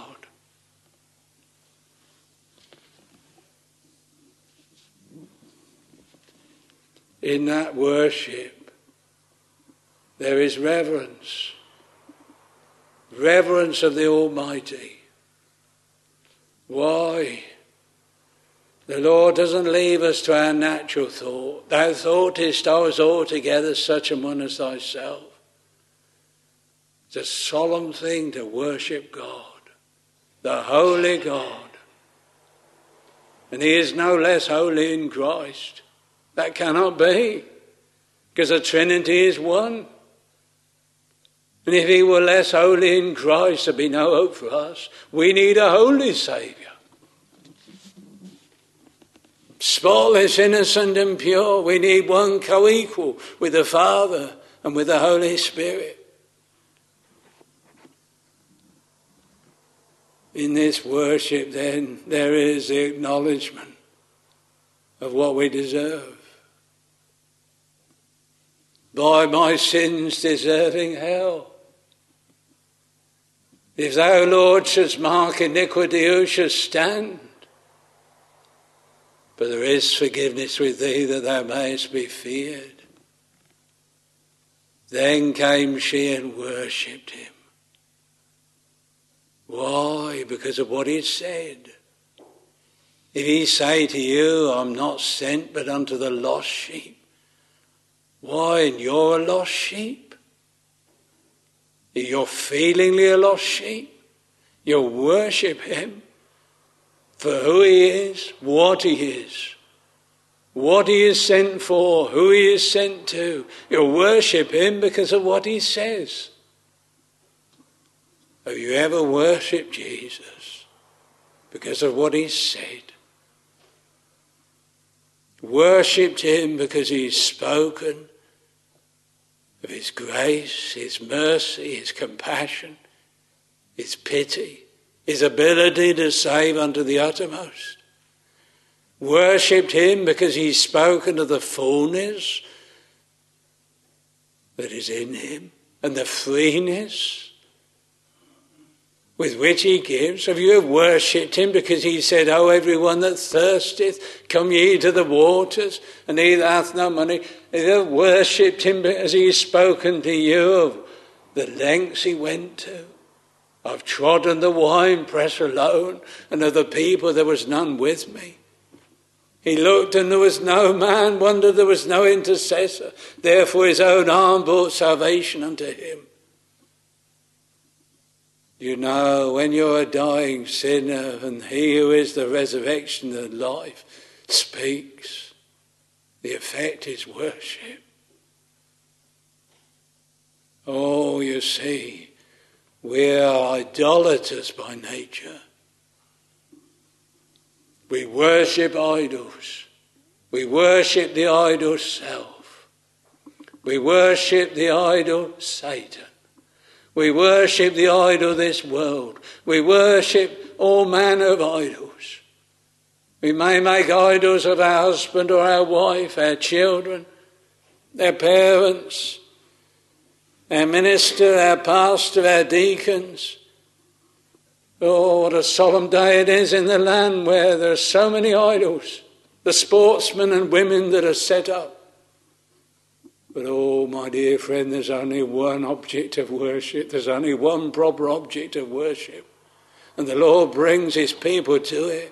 in that worship, there is reverence. Reverence of the Almighty. Why? The Lord doesn't leave us to our natural thought. Thou thoughtest I was altogether such a one as thyself. It's a solemn thing to worship God, the holy God. And he is no less holy in Christ. That cannot be, because the Trinity is one. And if he were less holy in Christ, there'd be no hope for us. We need a holy Saviour. Spotless, innocent and pure. We need one co-equal with the Father and with the Holy Spirit. In this worship, then, there is the acknowledgement of what we deserve. By my sins deserving hell. If thou, Lord, shouldst mark iniquity, who should stand? But there is forgiveness with thee, that thou mayest be feared. Then came she and worshipped him. Why? Because of what he said. If he say to you, I'm not sent but unto the lost sheep. Why? And you're a lost sheep? You're feelingly a lost sheep. You'll worship him for who he is, what he is, what he is sent for, who he is sent to. You'll worship him because of what he says. Have you ever worshipped Jesus because of what he said? Worshipped him because he's spoken of his grace, his mercy, his compassion, his pity, his ability to save unto the uttermost. Worshipped him because he's spoken of the fullness that is in him and the freeness with which he gives. Have you worshipped him because he said, O everyone that thirsteth, come ye to the waters, and he that hath no money? Have you worshipped him because he has spoken to you of the lengths he went to? I've trodden the winepress alone, and of the people there was none with me. He looked and there was no man, wondered there was no intercessor. Therefore his own arm brought salvation unto him. You know, when you're a dying sinner and he who is the resurrection and life speaks, the effect is worship. Oh, you see, we are idolaters by nature. We worship idols. We worship the idol self. We worship the idol Satan. We worship the idol of this world. We worship all manner of idols. We may make idols of our husband or our wife, our children, their parents, our minister, our pastor, our deacons. Oh, what a solemn day it is in the land where there are so many idols. The sportsmen and women that are set up. But oh, my dear friend, there's only one object of worship. There's only one proper object of worship. And the Lord brings his people to it.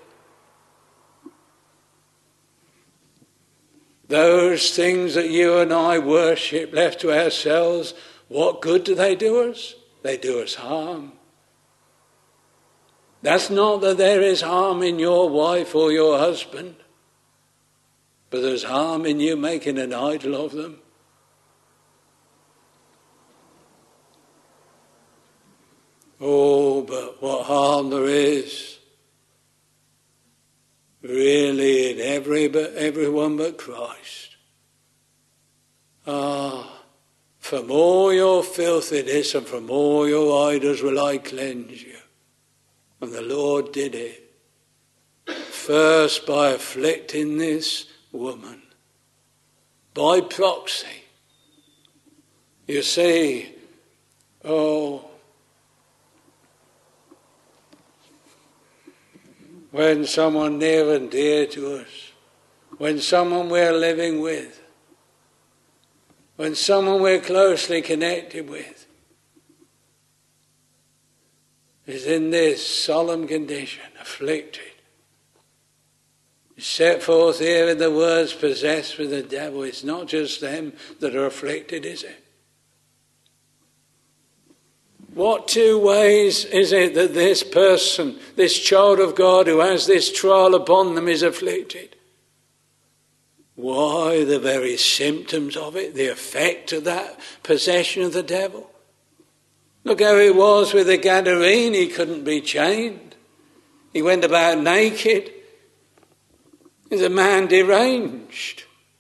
Those things that you and I worship, left to ourselves, what good do they do us? They do us harm. That's not that there is harm in your wife or your husband, but there's harm in you making an idol of them. Oh, but what harm there is, really, in every but everyone but Christ. Ah, from all your filthiness and from all your idols will I cleanse you. And the Lord did it. First by afflicting this woman, by proxy. You see, oh, when someone near and dear to us, when someone we're living with when someone we're closely connected with is in this solemn condition, afflicted. It's set forth here in the words possessed with the devil. It's not just them that are afflicted, is it? What two ways is it that this person, this child of God who has this trial upon them is afflicted? Why, the very symptoms of it, the effect of that possession of the devil. Look how it was with the Gadarene. He couldn't be chained. He went about naked. He's a man deranged.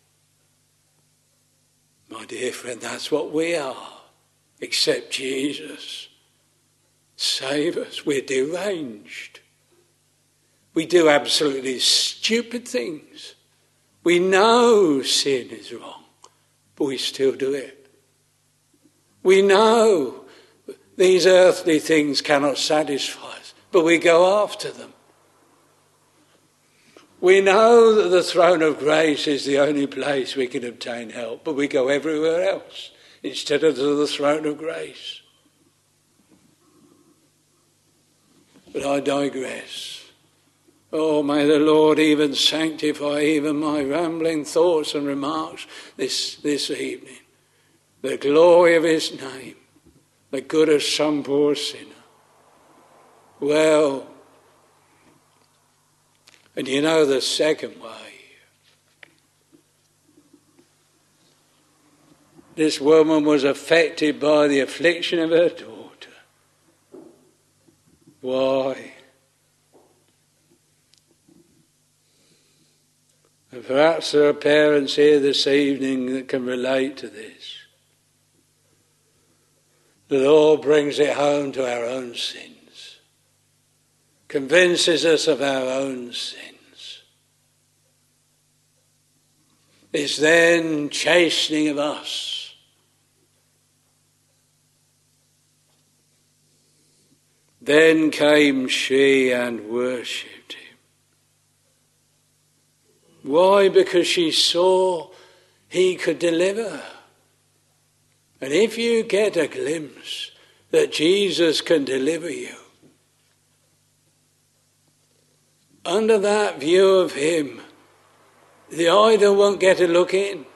My dear friend, that's what we are. Except Jesus. Save us. We're deranged. We do absolutely stupid things. We know sin is wrong, but we still do it. We know these earthly things cannot satisfy us, but we go after them. We know that the throne of grace is the only place we can obtain help, but we go everywhere else instead of to the throne of grace. But I digress. Oh, may the Lord even sanctify even my rambling thoughts and remarks this, this evening. The glory of his name, the good of some poor sinner. Well, and you know the second way. This woman was affected by the affliction of her daughter. Why? And perhaps there are parents here this evening that can relate to this. The Lord brings it home to our own sins, convinces us of our own sins. It's then chastening of us. Then came she and worshipped him. Why? Because she saw he could deliver her. And if you get a glimpse that Jesus can deliver you, under that view of him, the idol won't get a look in.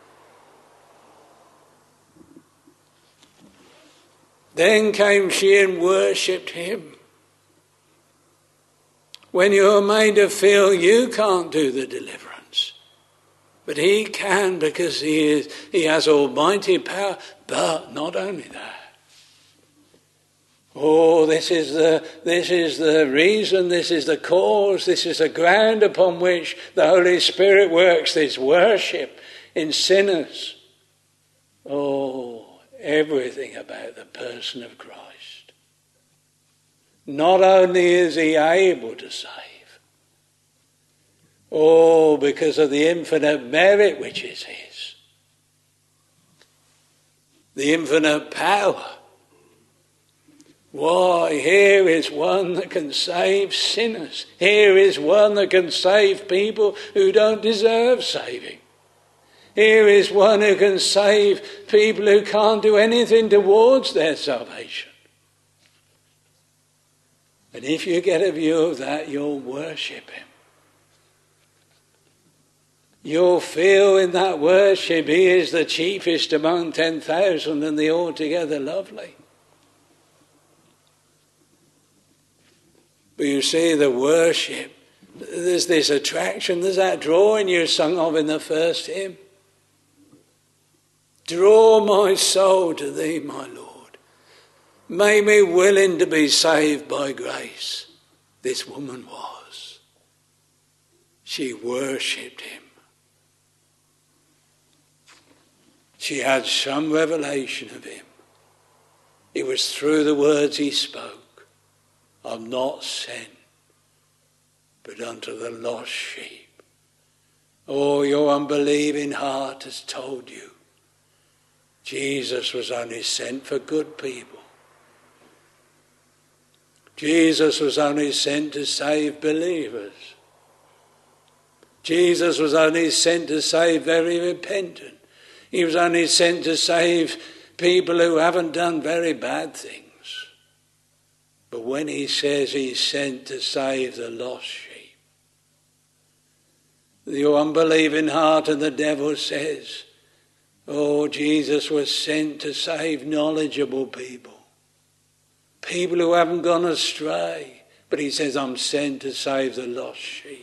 Then came she and worshipped him. When you're made to feel you can't do the deliverance, but he can, because he is, he has almighty power. But not only that. Oh, this is the this is the reason, this is the cause, this is the ground upon which the Holy Spirit works this worship in sinners. Oh, everything about the person of Christ. Not only is he able to save, oh, because of the infinite merit which is his, the infinite power. Why, here is one that can save sinners. Here is one that can save people who don't deserve saving. Here is one who can save people who can't do anything towards their salvation. And if you get a view of that, you'll worship him. You'll feel in that worship he is the chiefest among ten thousand and the altogether lovely. But you see, the worship, there's this attraction, there's that drawing you sung of in the first hymn. Draw my soul to thee, my Lord. Make me willing to be saved by grace. This woman was. She worshipped him. She had some revelation of him. It was through the words he spoke. I'm not sent, but unto the lost sheep. Oh, your unbelieving heart has told you Jesus was only sent for good people. Jesus was only sent to save believers. Jesus was only sent to save very repentant. He was only sent to save people who haven't done very bad things. But when he says he's sent to save the lost sheep, the unbelieving heart of the devil says, oh, Jesus was sent to save knowledgeable people. People who haven't gone astray. But he says, I'm sent to save the lost sheep.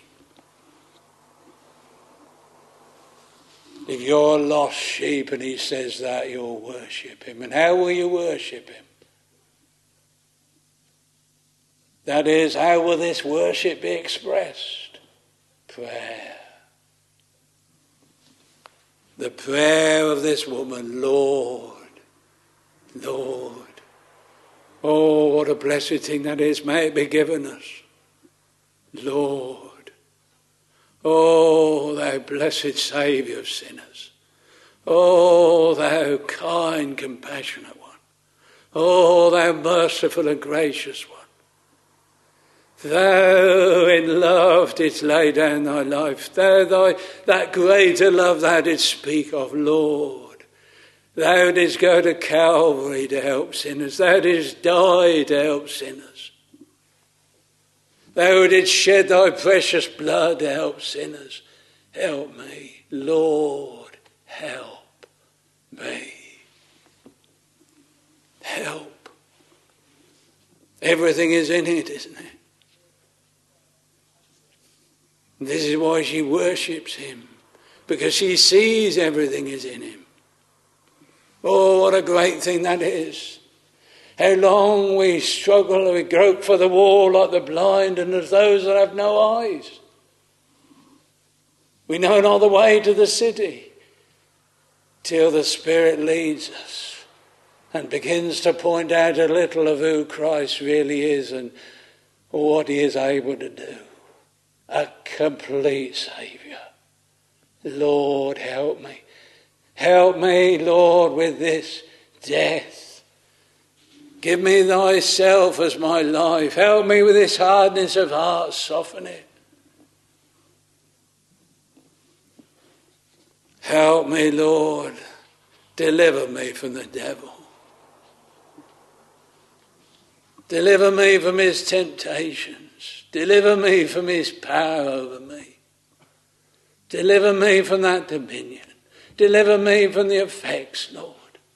If you're a lost sheep and he says that, you'll worship him. And how will you worship him? That is, how will this worship be expressed? Prayer. The prayer of this woman, Lord, Lord. Oh, what a blessed thing that is. May it be given us. Lord. Oh, thou blessed Saviour of sinners. Oh, thou kind, compassionate one. Oh, thou merciful and gracious one. Thou in love didst lay down thy life. Thou thy, that greater love thou didst speak of, Lord. Thou didst go to Calvary to help sinners. Thou didst die to help sinners. Thou didst shed thy precious blood to help sinners. Help me, Lord, help me. Help. Everything is in it, isn't it? This is why she worships him, because she sees everything is in him. Oh, what a great thing that is. How long we struggle, we grope for the wall like the blind and as those that have no eyes. We know not the way to the city till the Spirit leads us and begins to point out a little of who Christ really is and what he is able to do. A complete Saviour. Lord, help me. Help me, Lord, with this death. Give me thyself as my life. Help me with this hardness of heart. Soften it. Help me, Lord. Deliver me from the devil. Deliver me from his temptations. Deliver me from his power over me. Deliver me from that dominion. Deliver me from the effects, Lord.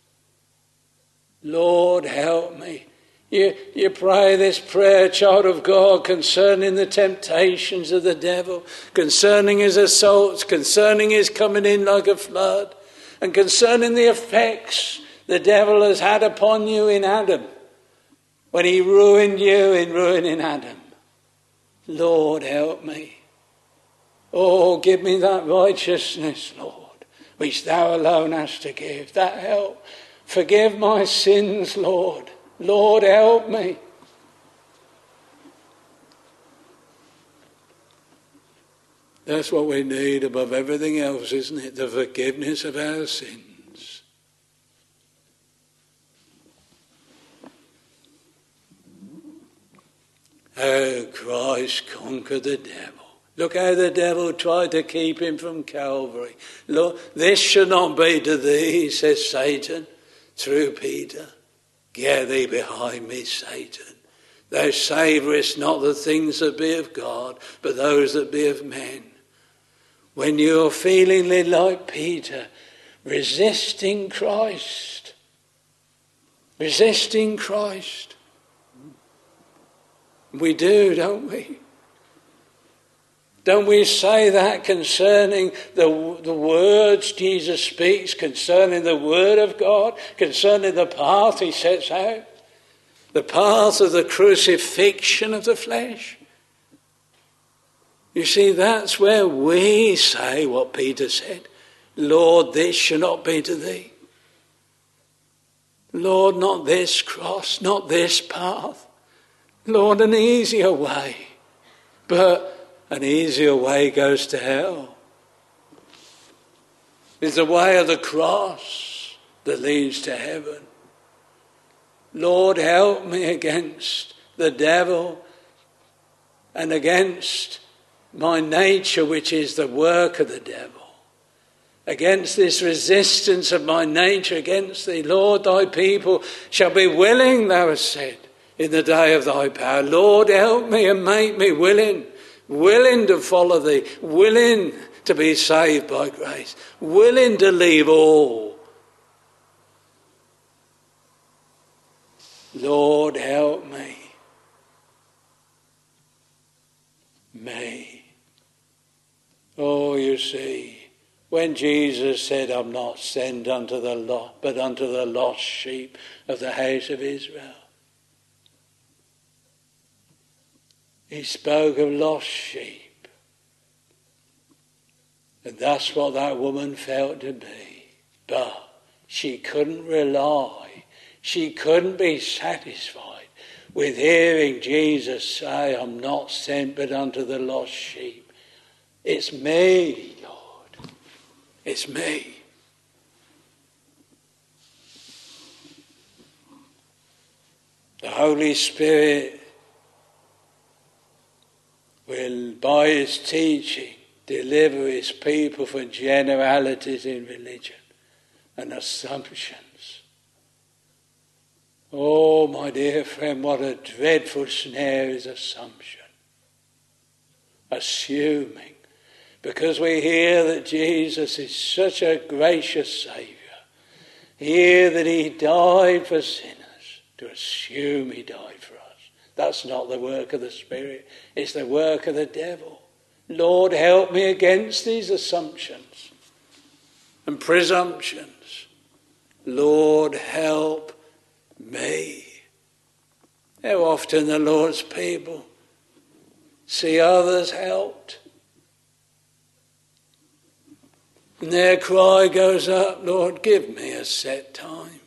Lord, help me. You, you pray this prayer, child of God, concerning the temptations of the devil, concerning his assaults, concerning his coming in like a flood, and concerning the effects the devil has had upon you in Adam, when he ruined you in ruining Adam. Lord, help me. Oh, give me that righteousness, Lord, which thou alone hast to give. That help. Forgive my sins, Lord. Lord, help me. That's what we need above everything else, isn't it? The forgiveness of our sins. How Christ conquered the devil. Look how the devil tried to keep him from Calvary. Look, this shall not be to thee, says Satan, through Peter. Get thee behind me, Satan. Thou savourest not the things that be of God, but those that be of men. When you're feeling like Peter, resisting Christ, resisting Christ. We do, don't we? Don't we say that concerning the, the words Jesus speaks, concerning the word of God, concerning the path he sets out, the path of the crucifixion of the flesh? You see, that's where we say what Peter said. Lord, this shall not be to thee. Lord, not this cross, not this path. Lord, an easier way. But an easier way goes to hell. It's the way of the cross that leads to heaven. Lord, help me against the devil and against my nature, which is the work of the devil, against this resistance of my nature against thee. Lord, thy people shall be willing, thou hast said, in the day of thy power. Lord, help me and make me willing, willing to follow thee, willing to be saved by grace, willing to leave all. Lord, help me. Me. Oh, you see, when Jesus said, I'm not sent unto the lost, but unto the lost sheep of the house of Israel, he spoke of lost sheep. And that's what that woman felt to be. But she couldn't rely, she couldn't be satisfied with hearing Jesus say, I'm not sent but unto the lost sheep. It's me, Lord. It's me. The Holy Spirit will, by his teaching, deliver his people from generalities in religion and assumptions. Oh, my dear friend, what a dreadful snare is assumption. Assuming. Because we hear that Jesus is such a gracious Saviour. Hear that he died for sinners. To assume he died for us. That's not the work of the Spirit. It's the work of the devil. Lord, help me against these assumptions and presumptions. Lord, help me. How often the Lord's people see others helped, and their cry goes up, Lord, give me a set time.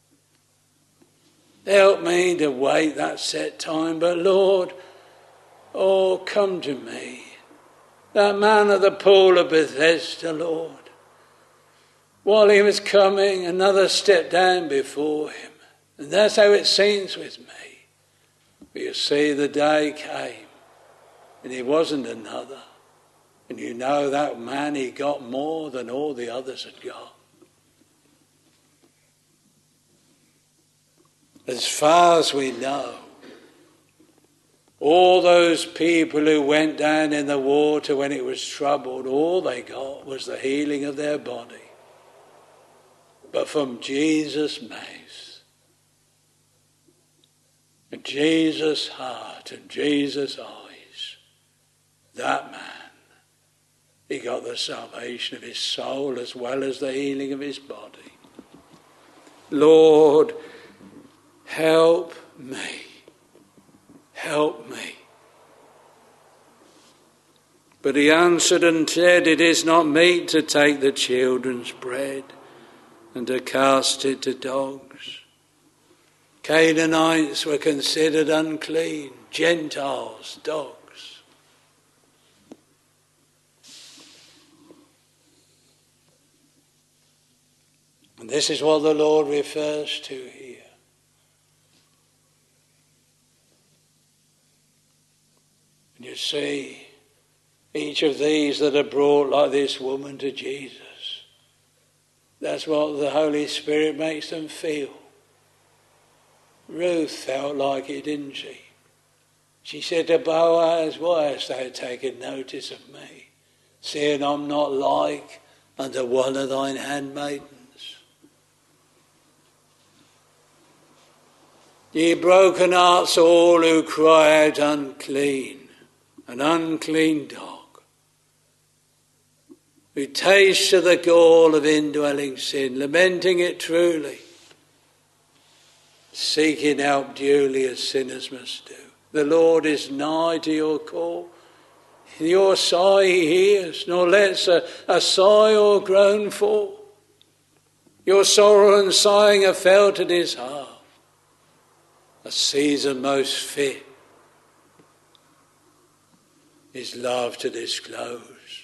Help me to wait that set time, but Lord, oh, come to me. That man at the pool of Bethesda, Lord, while he was coming, another stepped down before him. And that's how it seems with me. But you see, the day came, and he wasn't another. And you know that man, he got more than all the others had got. As far as we know, all those people who went down in the water when it was troubled, all they got was the healing of their body. But from Jesus' mouth, and Jesus' heart and Jesus' eyes, that man, he got the salvation of his soul as well as the healing of his body. Lord, help me. Help me. But he answered and said, it is not meet to take the children's bread and to cast it to dogs. Canaanites were considered unclean, Gentiles, dogs. And this is what the Lord refers to here. And you see, each of these that are brought like this woman to Jesus, that's what the Holy Spirit makes them feel. Ruth felt like it, didn't she? She said to Boaz, why hast thou taken notice of me, seeing I'm not like unto one of thine handmaidens? Ye broken hearts all who cry out unclean, an unclean dog, who taste of the gall of indwelling sin, lamenting it truly, seeking help duly as sinners must do. The Lord is nigh to your call. Your sigh he hears, nor lets a, a sigh or groan fall. Your sorrow and sighing are felt at his heart. A season most fit his love to disclose.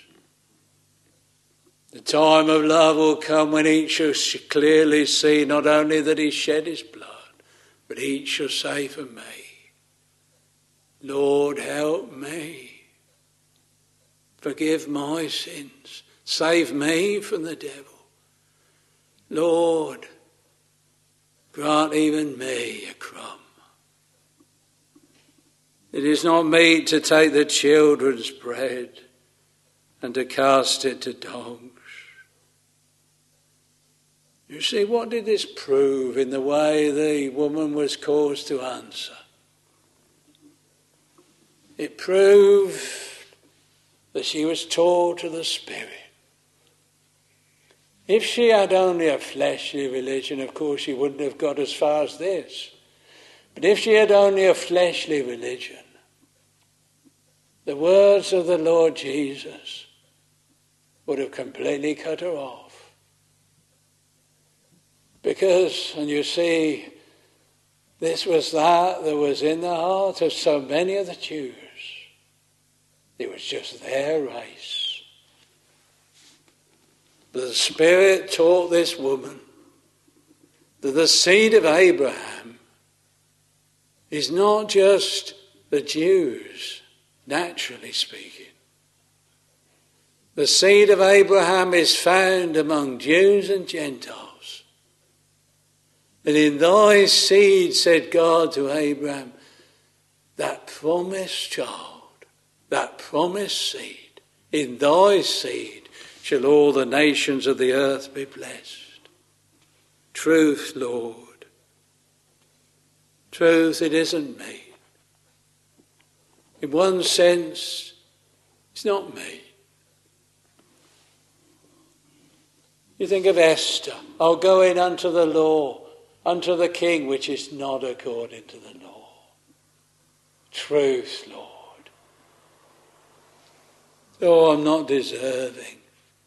The time of love will come when each shall clearly see not only that he shed his blood, but each shall say for me, Lord, help me. Forgive my sins. Save me from the devil. Lord, grant even me a crumb. It is not meet to take the children's bread and to cast it to dogs. You see, what did this prove in the way the woman was caused to answer? It proved that she was taught to the Spirit. If she had only a fleshly religion, of course she wouldn't have got as far as this. But if she had only a fleshly religion, the words of the Lord Jesus would have completely cut her off. Because, and you see, this was that that was in the heart of so many of the Jews. It was just their race. But the Spirit taught this woman that the seed of Abraham is not just the Jews, naturally speaking. The seed of Abraham is found among Jews and Gentiles. And in thy seed, said God to Abraham, that promised child, that promised seed, in thy seed shall all the nations of the earth be blessed. Truth, Lord. Truth, it isn't me. In one sense, it's not me. You think of Esther, I'll go in unto the law, unto the king, which is not according to the law. Truth, Lord. Oh, I'm not deserving.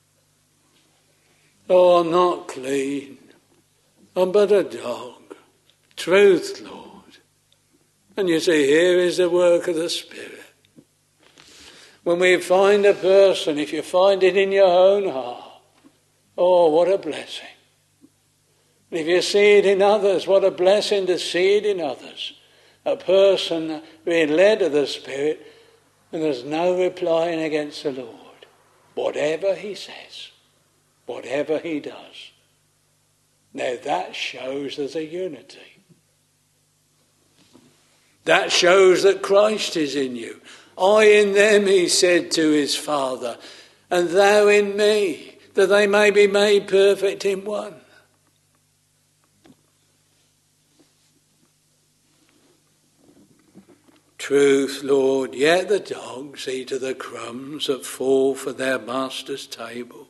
Oh, I'm not clean. I'm but a dog. Truth, Lord. And you see, here is the work of the Spirit. When we find a person, if you find it in your own heart, oh, what a blessing. If you see it in others, what a blessing to see it in others. A person being led of the Spirit, and there's no replying against the Lord. Whatever he says, whatever he does. Now that shows there's a unity. That shows that Christ is in you. I in them, he said to his Father, and thou in me, that they may be made perfect in one. Truth, Lord, yet the dogs eat of the crumbs that fall from their master's table.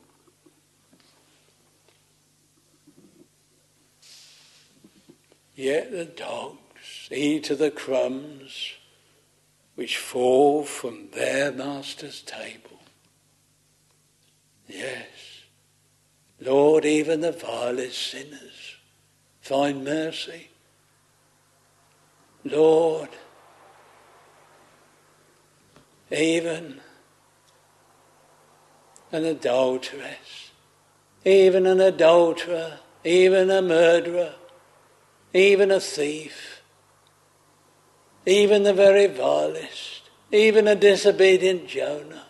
Yet the dogs eat of the crumbs which fall from their master's table. Yes, Lord, even the vilest sinners find mercy. Lord, even an adulteress, even an adulterer, even a murderer, even a thief, even the very vilest, even a disobedient Jonah,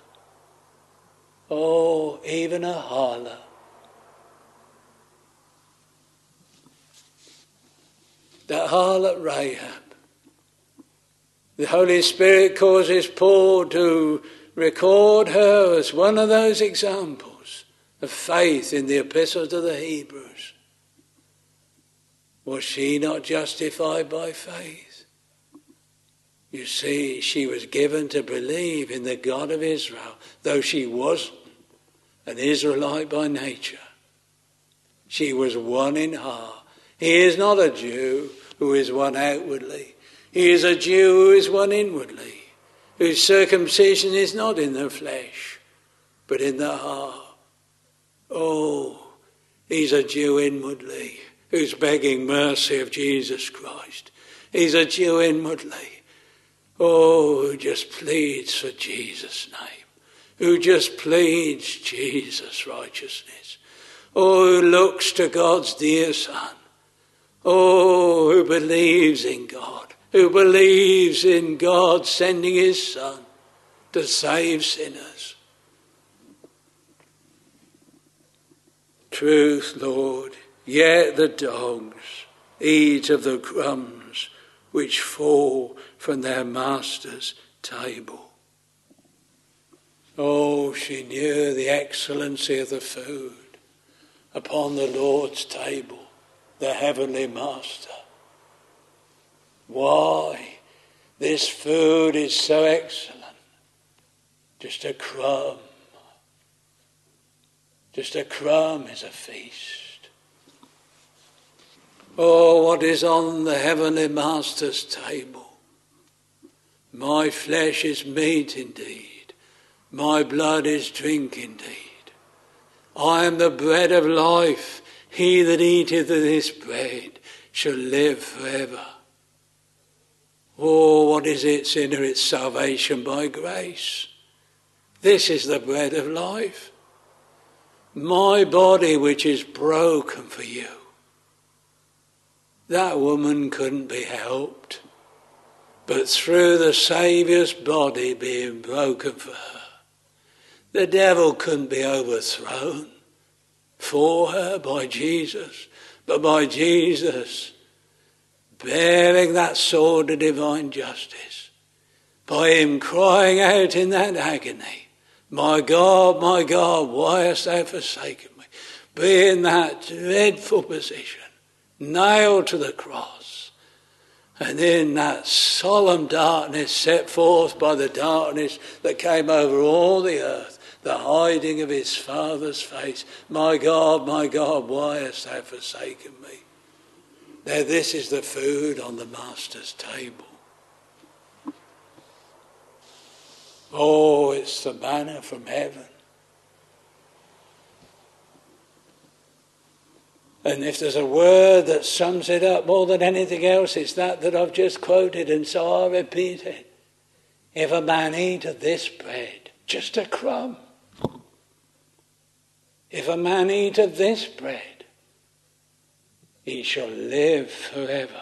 oh, even a harlot. That harlot Rahab, the Holy Spirit causes Paul to record her as one of those examples of faith in the Epistle to the Hebrews. Was she not justified by faith? You see, she was given to believe in the God of Israel, though she wasn't an Israelite by nature. She was one in heart. He is not a Jew who is one outwardly. He is a Jew who is one inwardly, whose circumcision is not in the flesh, but in the heart. Oh, he's a Jew inwardly, who's begging mercy of Jesus Christ. He's a Jew inwardly, oh, who just pleads for Jesus' name, who just pleads Jesus' righteousness, oh, who looks to God's dear Son, oh, who believes in God, who believes in God sending his Son to save sinners. truth, Lord, yet the dogs eat of the crumbs which fall from their master's table. Oh, she knew the excellency of the food upon the Lord's table, the heavenly master. Why this food is so excellent. Just a crumb. Just a crumb is a feast. Oh, what is on the heavenly master's table? My flesh is meat indeed. My blood is drink indeed. I am the bread of life. He that eateth of this bread shall live forever. Oh, what is it, sinner? It's salvation by grace. This is the bread of life. My body which is broken for you. That woman couldn't be helped, but through the Saviour's body being broken for her, the devil couldn't be overthrown for her by Jesus, but by Jesus bearing that sword of divine justice, by him crying out in that agony, my God, my God, why hast thou forsaken me? Be in that dreadful position, nailed to the cross, and in that solemn darkness set forth by the darkness that came over all the earth, the hiding of his Father's face. My God, my God, why hast thou forsaken me? Now this is the food on the Master's table. Oh, it's the manna from heaven. And if there's a word that sums it up more than anything else, it's that that I've just quoted, and so I repeat it. If a man eat of this bread, just a crumb. If a man eat of this bread, he shall live forever.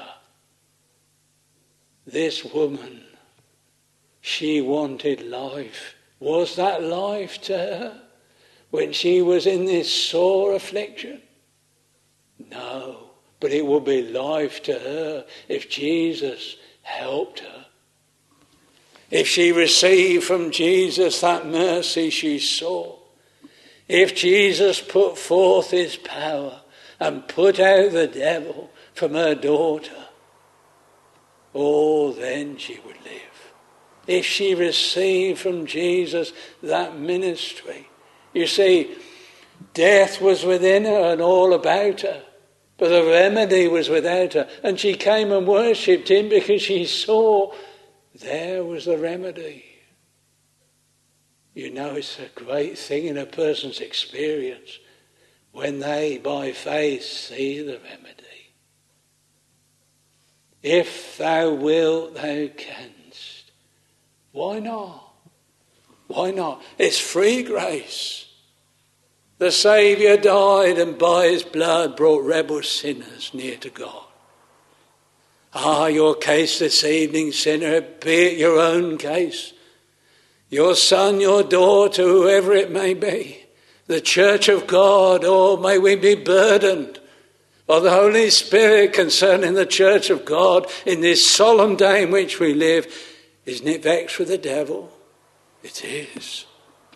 This woman, she wanted life. Was that life to her when she was in this sore affliction? No, but it will be life to her if Jesus helped her. If she received from Jesus that mercy she saw. If Jesus put forth his power and put out the devil from her daughter, oh, then she would live. If she received from Jesus that ministry. You see, death was within her and all about her, but the remedy was without her. And she came and worshipped him because she saw there was the remedy. You know, it's a great thing in a person's experience when they, by faith, see the remedy. If thou wilt, thou canst. Why not? Why not? It's free grace. The Saviour died and by his blood brought rebel sinners near to God. Ah, your case this evening, sinner, be it your own case. Your son, your daughter, whoever it may be. The church of God, oh, may we be burdened by the Holy Spirit concerning the church of God in this solemn day in which we live. Isn't it vexed with the devil? It is.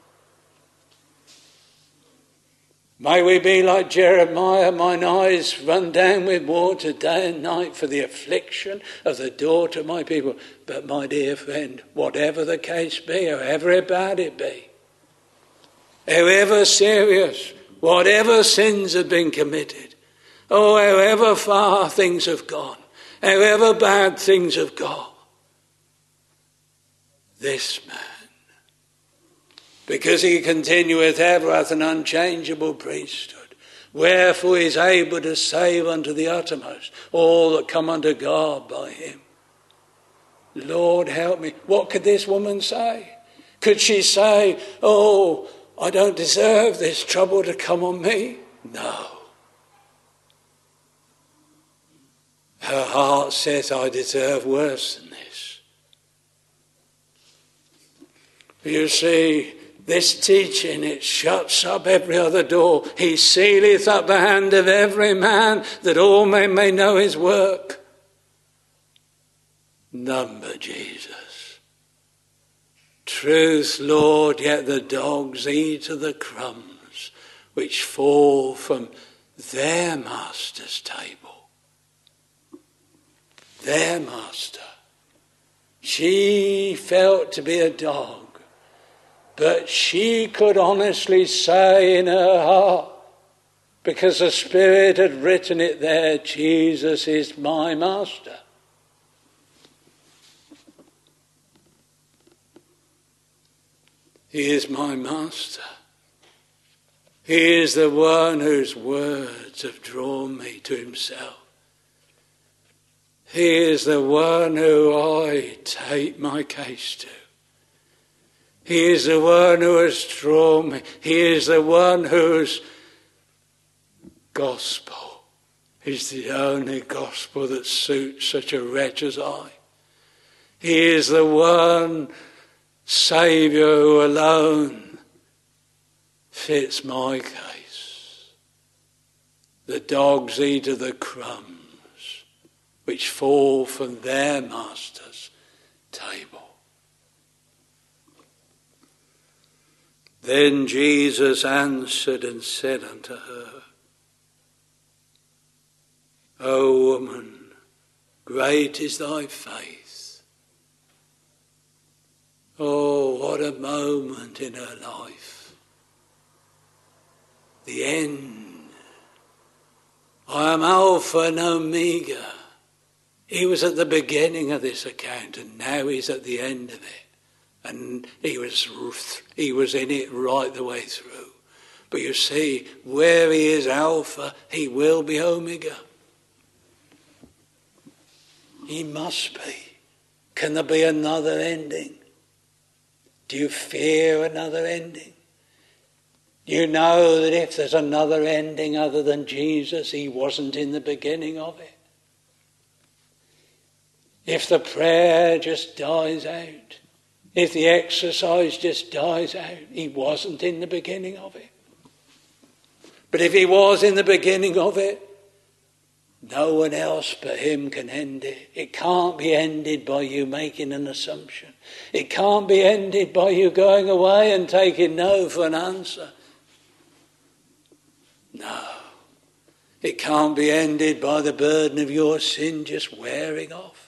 May we be like Jeremiah, mine eyes run down with water day and night for the affliction of the daughter of my people. But my dear friend, whatever the case be, however bad it be, however serious, whatever sins have been committed, oh, however far things have gone, however bad things have gone, this man, because he continueth ever hath an unchangeable priesthood, wherefore he is able to save unto the uttermost all that come unto God by him. Lord, help me. What could this woman say? Could she say, oh, I don't deserve this trouble to come on me? No. Her heart says, I deserve worse than this. You see, This teaching, it shuts up every other door. He sealeth up the hand of every man, that all men may know his work. None but Jesus. Truth, Lord, yet the dogs eat of the crumbs which fall from their master's table. Their master. She felt to be a dog, but she could honestly say in her heart, because the Spirit had written it there, Jesus is my master. He is my master. He is the one whose words have drawn me to himself. He is the one who I take my case to. He is the one who has drawn me. He is the one whose gospel is the only gospel that suits such a wretch as I. He is the one Saviour who alone fits my case. The dogs eat of the crumbs which fall from their master's table. Then Jesus answered and said unto her, O woman, great is thy faith. Oh, what a moment in her life. The end. I am Alpha and Omega. He was at the beginning of this account, and now he's at the end of it. And he was he was in it right the way through. But you see, where he is Alpha, he will be Omega. He must be. Can there be another ending? Do you fear another ending? You know that if there's another ending other than Jesus, he wasn't in the beginning of it. If the prayer just dies out, if the exercise just dies out, he wasn't in the beginning of it. But if he was in the beginning of it, no one else but him can end it. It can't be ended by you making an assumption. It can't be ended by you going away and taking no for an answer. No. It can't be ended by the burden of your sin just wearing off.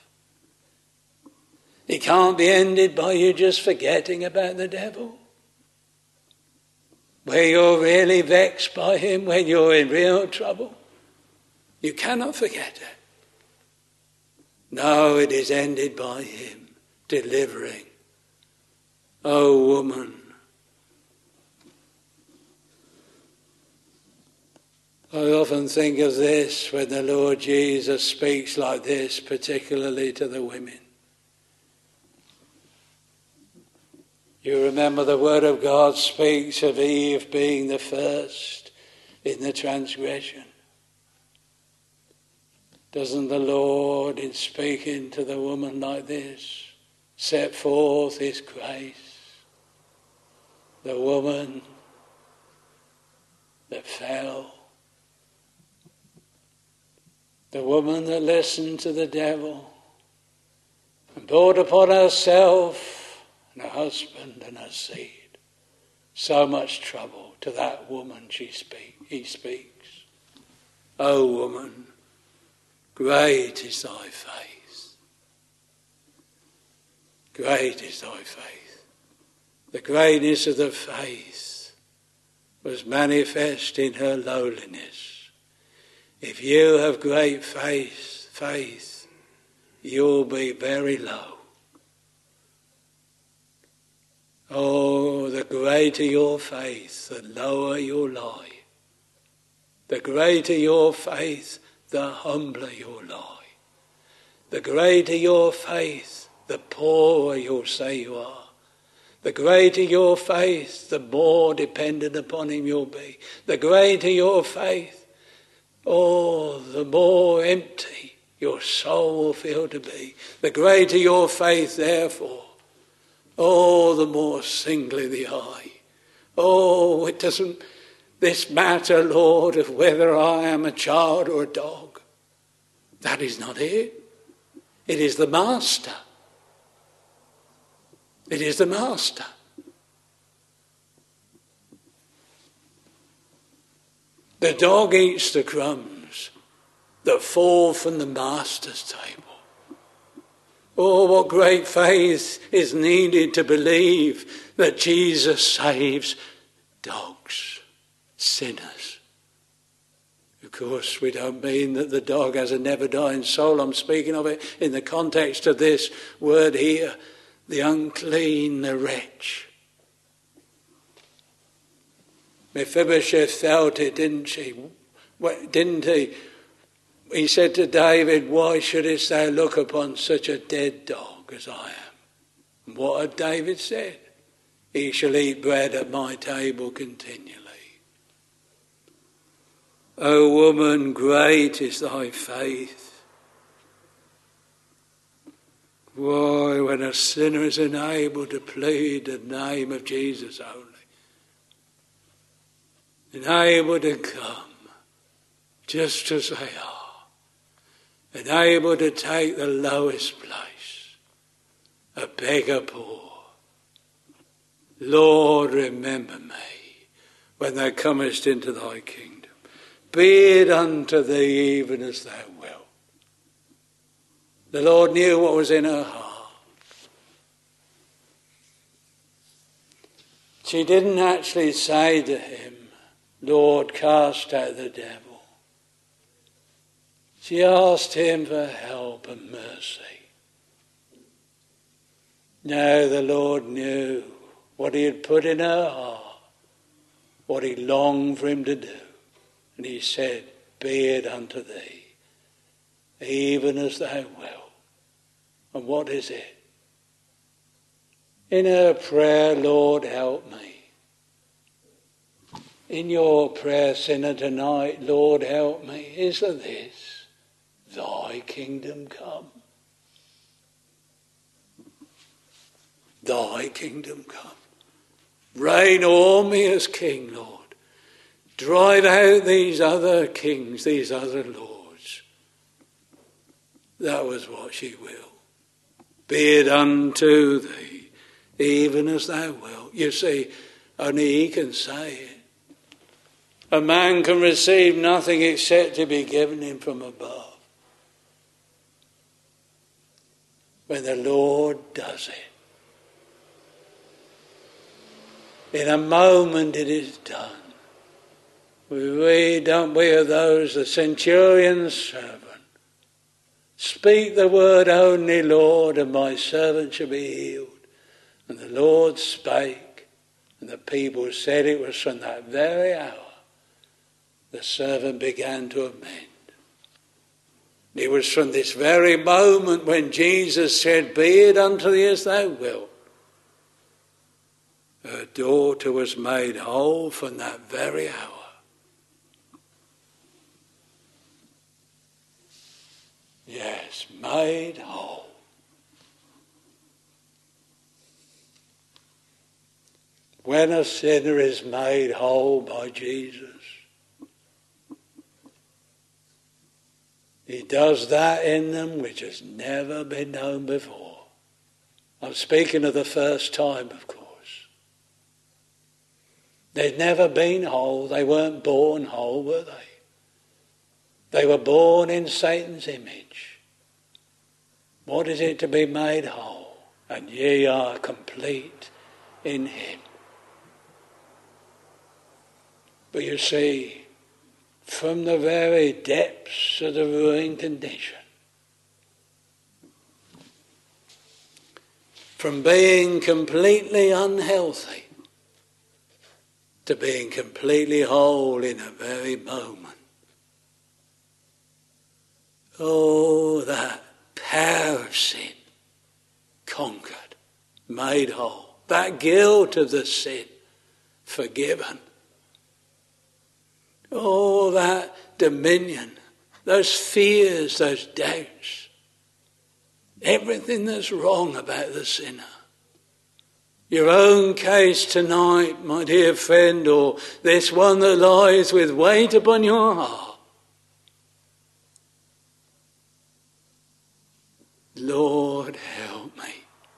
It can't be ended by you just forgetting about the devil. Where you're really vexed by him, when you're in real trouble. You cannot forget it. No, it is ended by him delivering. Oh, woman. I often think of this when the Lord Jesus speaks like this, particularly to the women. You remember the word of God speaks of Eve being the first in the transgression. Doesn't the Lord, in speaking to the woman like this, set forth his grace? The woman that fell. The woman that listened to the devil and brought upon herself and her husband and her seed so much trouble. To that woman she speak, he speaks. O woman, great is thy faith. Great is thy faith. The greatness of the faith was manifest in her lowliness. If you have great faith, faith, you'll be very low. Oh, the greater your faith, the lower you'll lie. The greater your faith, the humbler you'll lie. The greater your faith, the poorer you'll say you are. The greater your faith, the more dependent upon him you'll be. The greater your faith, oh, the more empty your soul will feel to be. The greater your faith, therefore, oh, the more singly the eye Oh, it doesn't this matter, Lord, of whether I am a child or a dog. That is not it. It is the master. It is the master. The dog eats the crumbs that fall from the master's table. Oh, what great faith is needed to believe that Jesus saves dogs, sinners. Of course, we don't mean that the dog has a never-dying soul. I'm speaking of it in the context of this word here, the unclean, the wretch. Mephibosheth felt it, didn't she? Didn't he? He said to David, why shouldest thou look upon such a dead dog as I am? And what had David said? He shall eat bread at my table continually. O woman, great is thy faith. Why, when a sinner is unable to plead the name of Jesus only, unable to come just as they are, and able to take the lowest place, a beggar poor. Lord, remember me when thou comest into thy kingdom. Be it unto thee even as thou wilt. The Lord knew what was in her heart. She didn't actually say to him, Lord, cast out the devil. She asked him for help and mercy. Now the Lord knew what he had put in her heart, what he longed for him to do. And he said, be it unto thee, even as thou wilt. And what is it? In her prayer, Lord, help me. In your prayer, sinner, tonight, Lord, help me. Is there this? Thy kingdom come. Thy kingdom come. Reign o'er me as King, Lord. Drive out these other kings, these other lords. That was what she will. Be it unto thee, even as thou wilt. You see, only he can say it. A man can receive nothing except to be given him from above. When the Lord does it, in a moment it is done. We read, don't we, of those, the centurion's servant. Speak the word only, Lord, and my servant shall be healed. And the Lord spake, and the people said it was from that very hour the servant began to amend. It was from this very moment when Jesus said, be it unto thee as thou wilt. Her daughter was made whole from that very hour. Yes, made whole. When a sinner is made whole by Jesus, he does that in them which has never been known before. I'm speaking of the first time, of course. They'd never been whole. They weren't born whole, were they? They were born in Satan's image. What is it to be made whole? And ye are complete in him. But you see, from the very depths of the ruined condition, from being completely unhealthy to being completely whole in a very moment. Oh, that power of sin conquered, made whole. That guilt of the sin forgiven. Oh, that dominion, those fears, those doubts, everything that's wrong about the sinner. your own case tonight, my dear friend, or this one that lies with weight upon your heart. Lord, help me.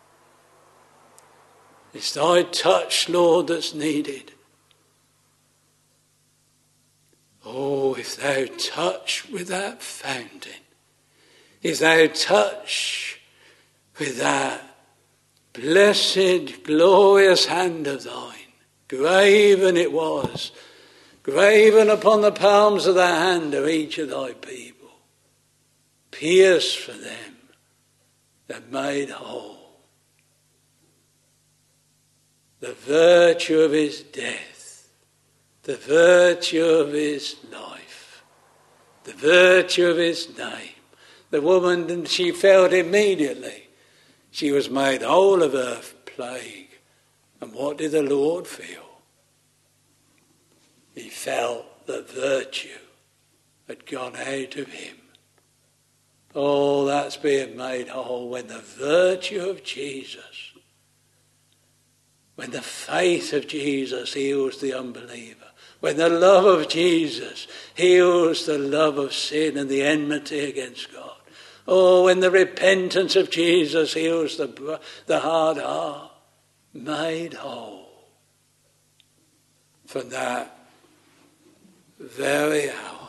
It's thy touch, Lord, that's needed. Oh, if thou touch with that fountain, if thou touch with that blessed, glorious hand of thine, graven it was, graven upon the palms of the hand of each of thy people, pierced for them, that made whole. The virtue of his death, the virtue of his life, the virtue of his name. The woman, she felt immediately she was made whole of her plague. And what did the Lord feel? He felt that virtue had gone out of him. Oh, that's being made whole when the virtue of Jesus, when the faith of Jesus heals the unbeliever, when the love of Jesus heals the love of sin and the enmity against God. Oh, when the repentance of Jesus heals the, the hard heart, made whole. From that very hour,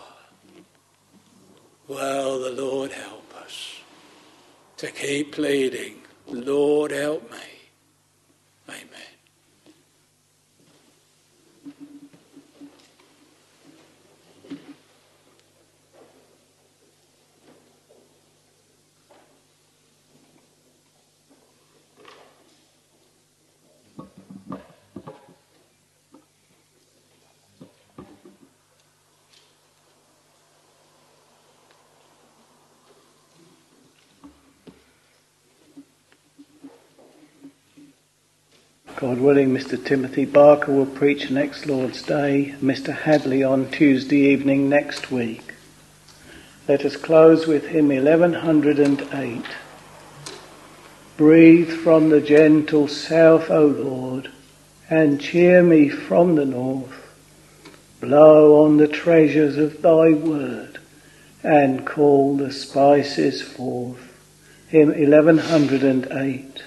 well, the Lord help us to keep pleading, Lord, help me. Amen. God willing, Mister Timothy Barker will preach next Lord's Day, Mister Hadley on Tuesday evening next week. Let us close with hymn eleven oh eight. Breathe from the gentle south, O Lord, and cheer me from the north. Blow on the treasures of thy word, and call the spices forth. Hymn eleven oh eight.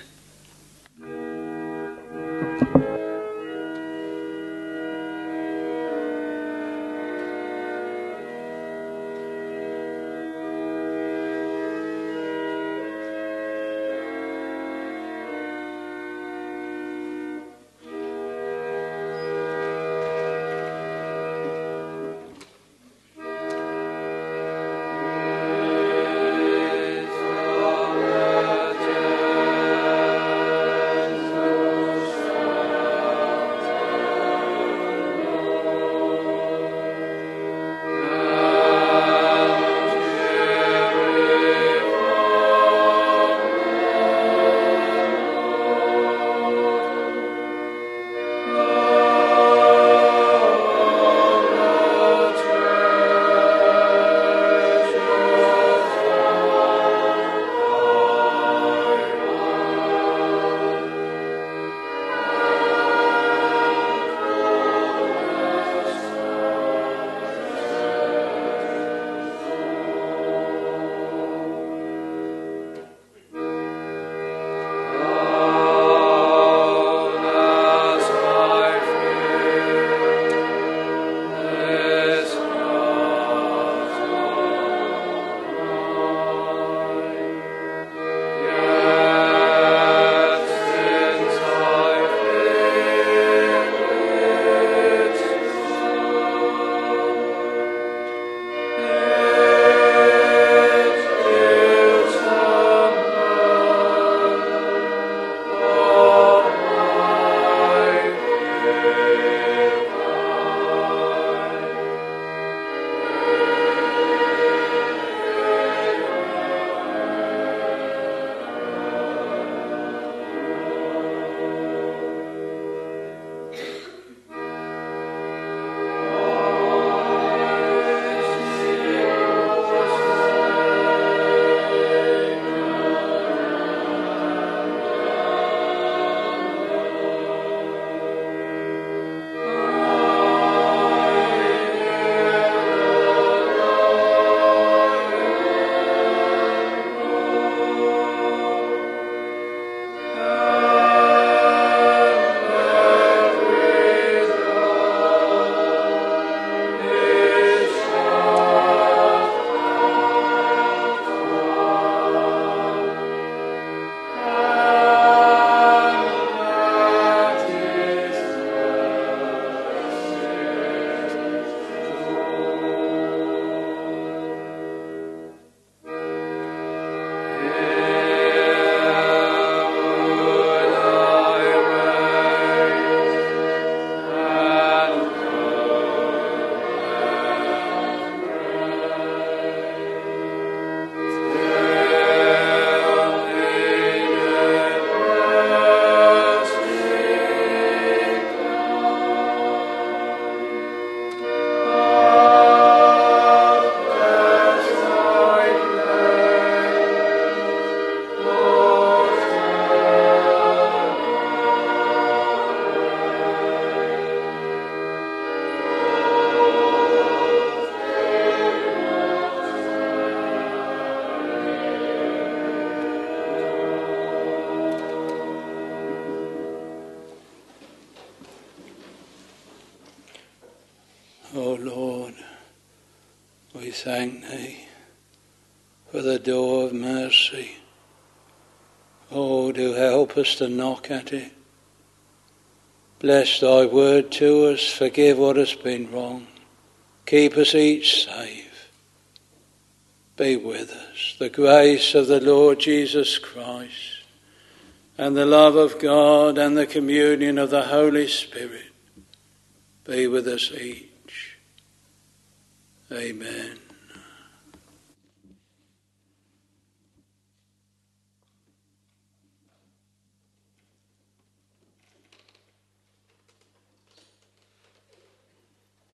We thank thee for the door of mercy. Oh, do help us to knock at it. Bless thy word to us, forgive what has been wrong. Keep us each safe. Be with us. The grace of the Lord Jesus Christ and the love of God and the communion of the Holy Spirit be with us each. Amen.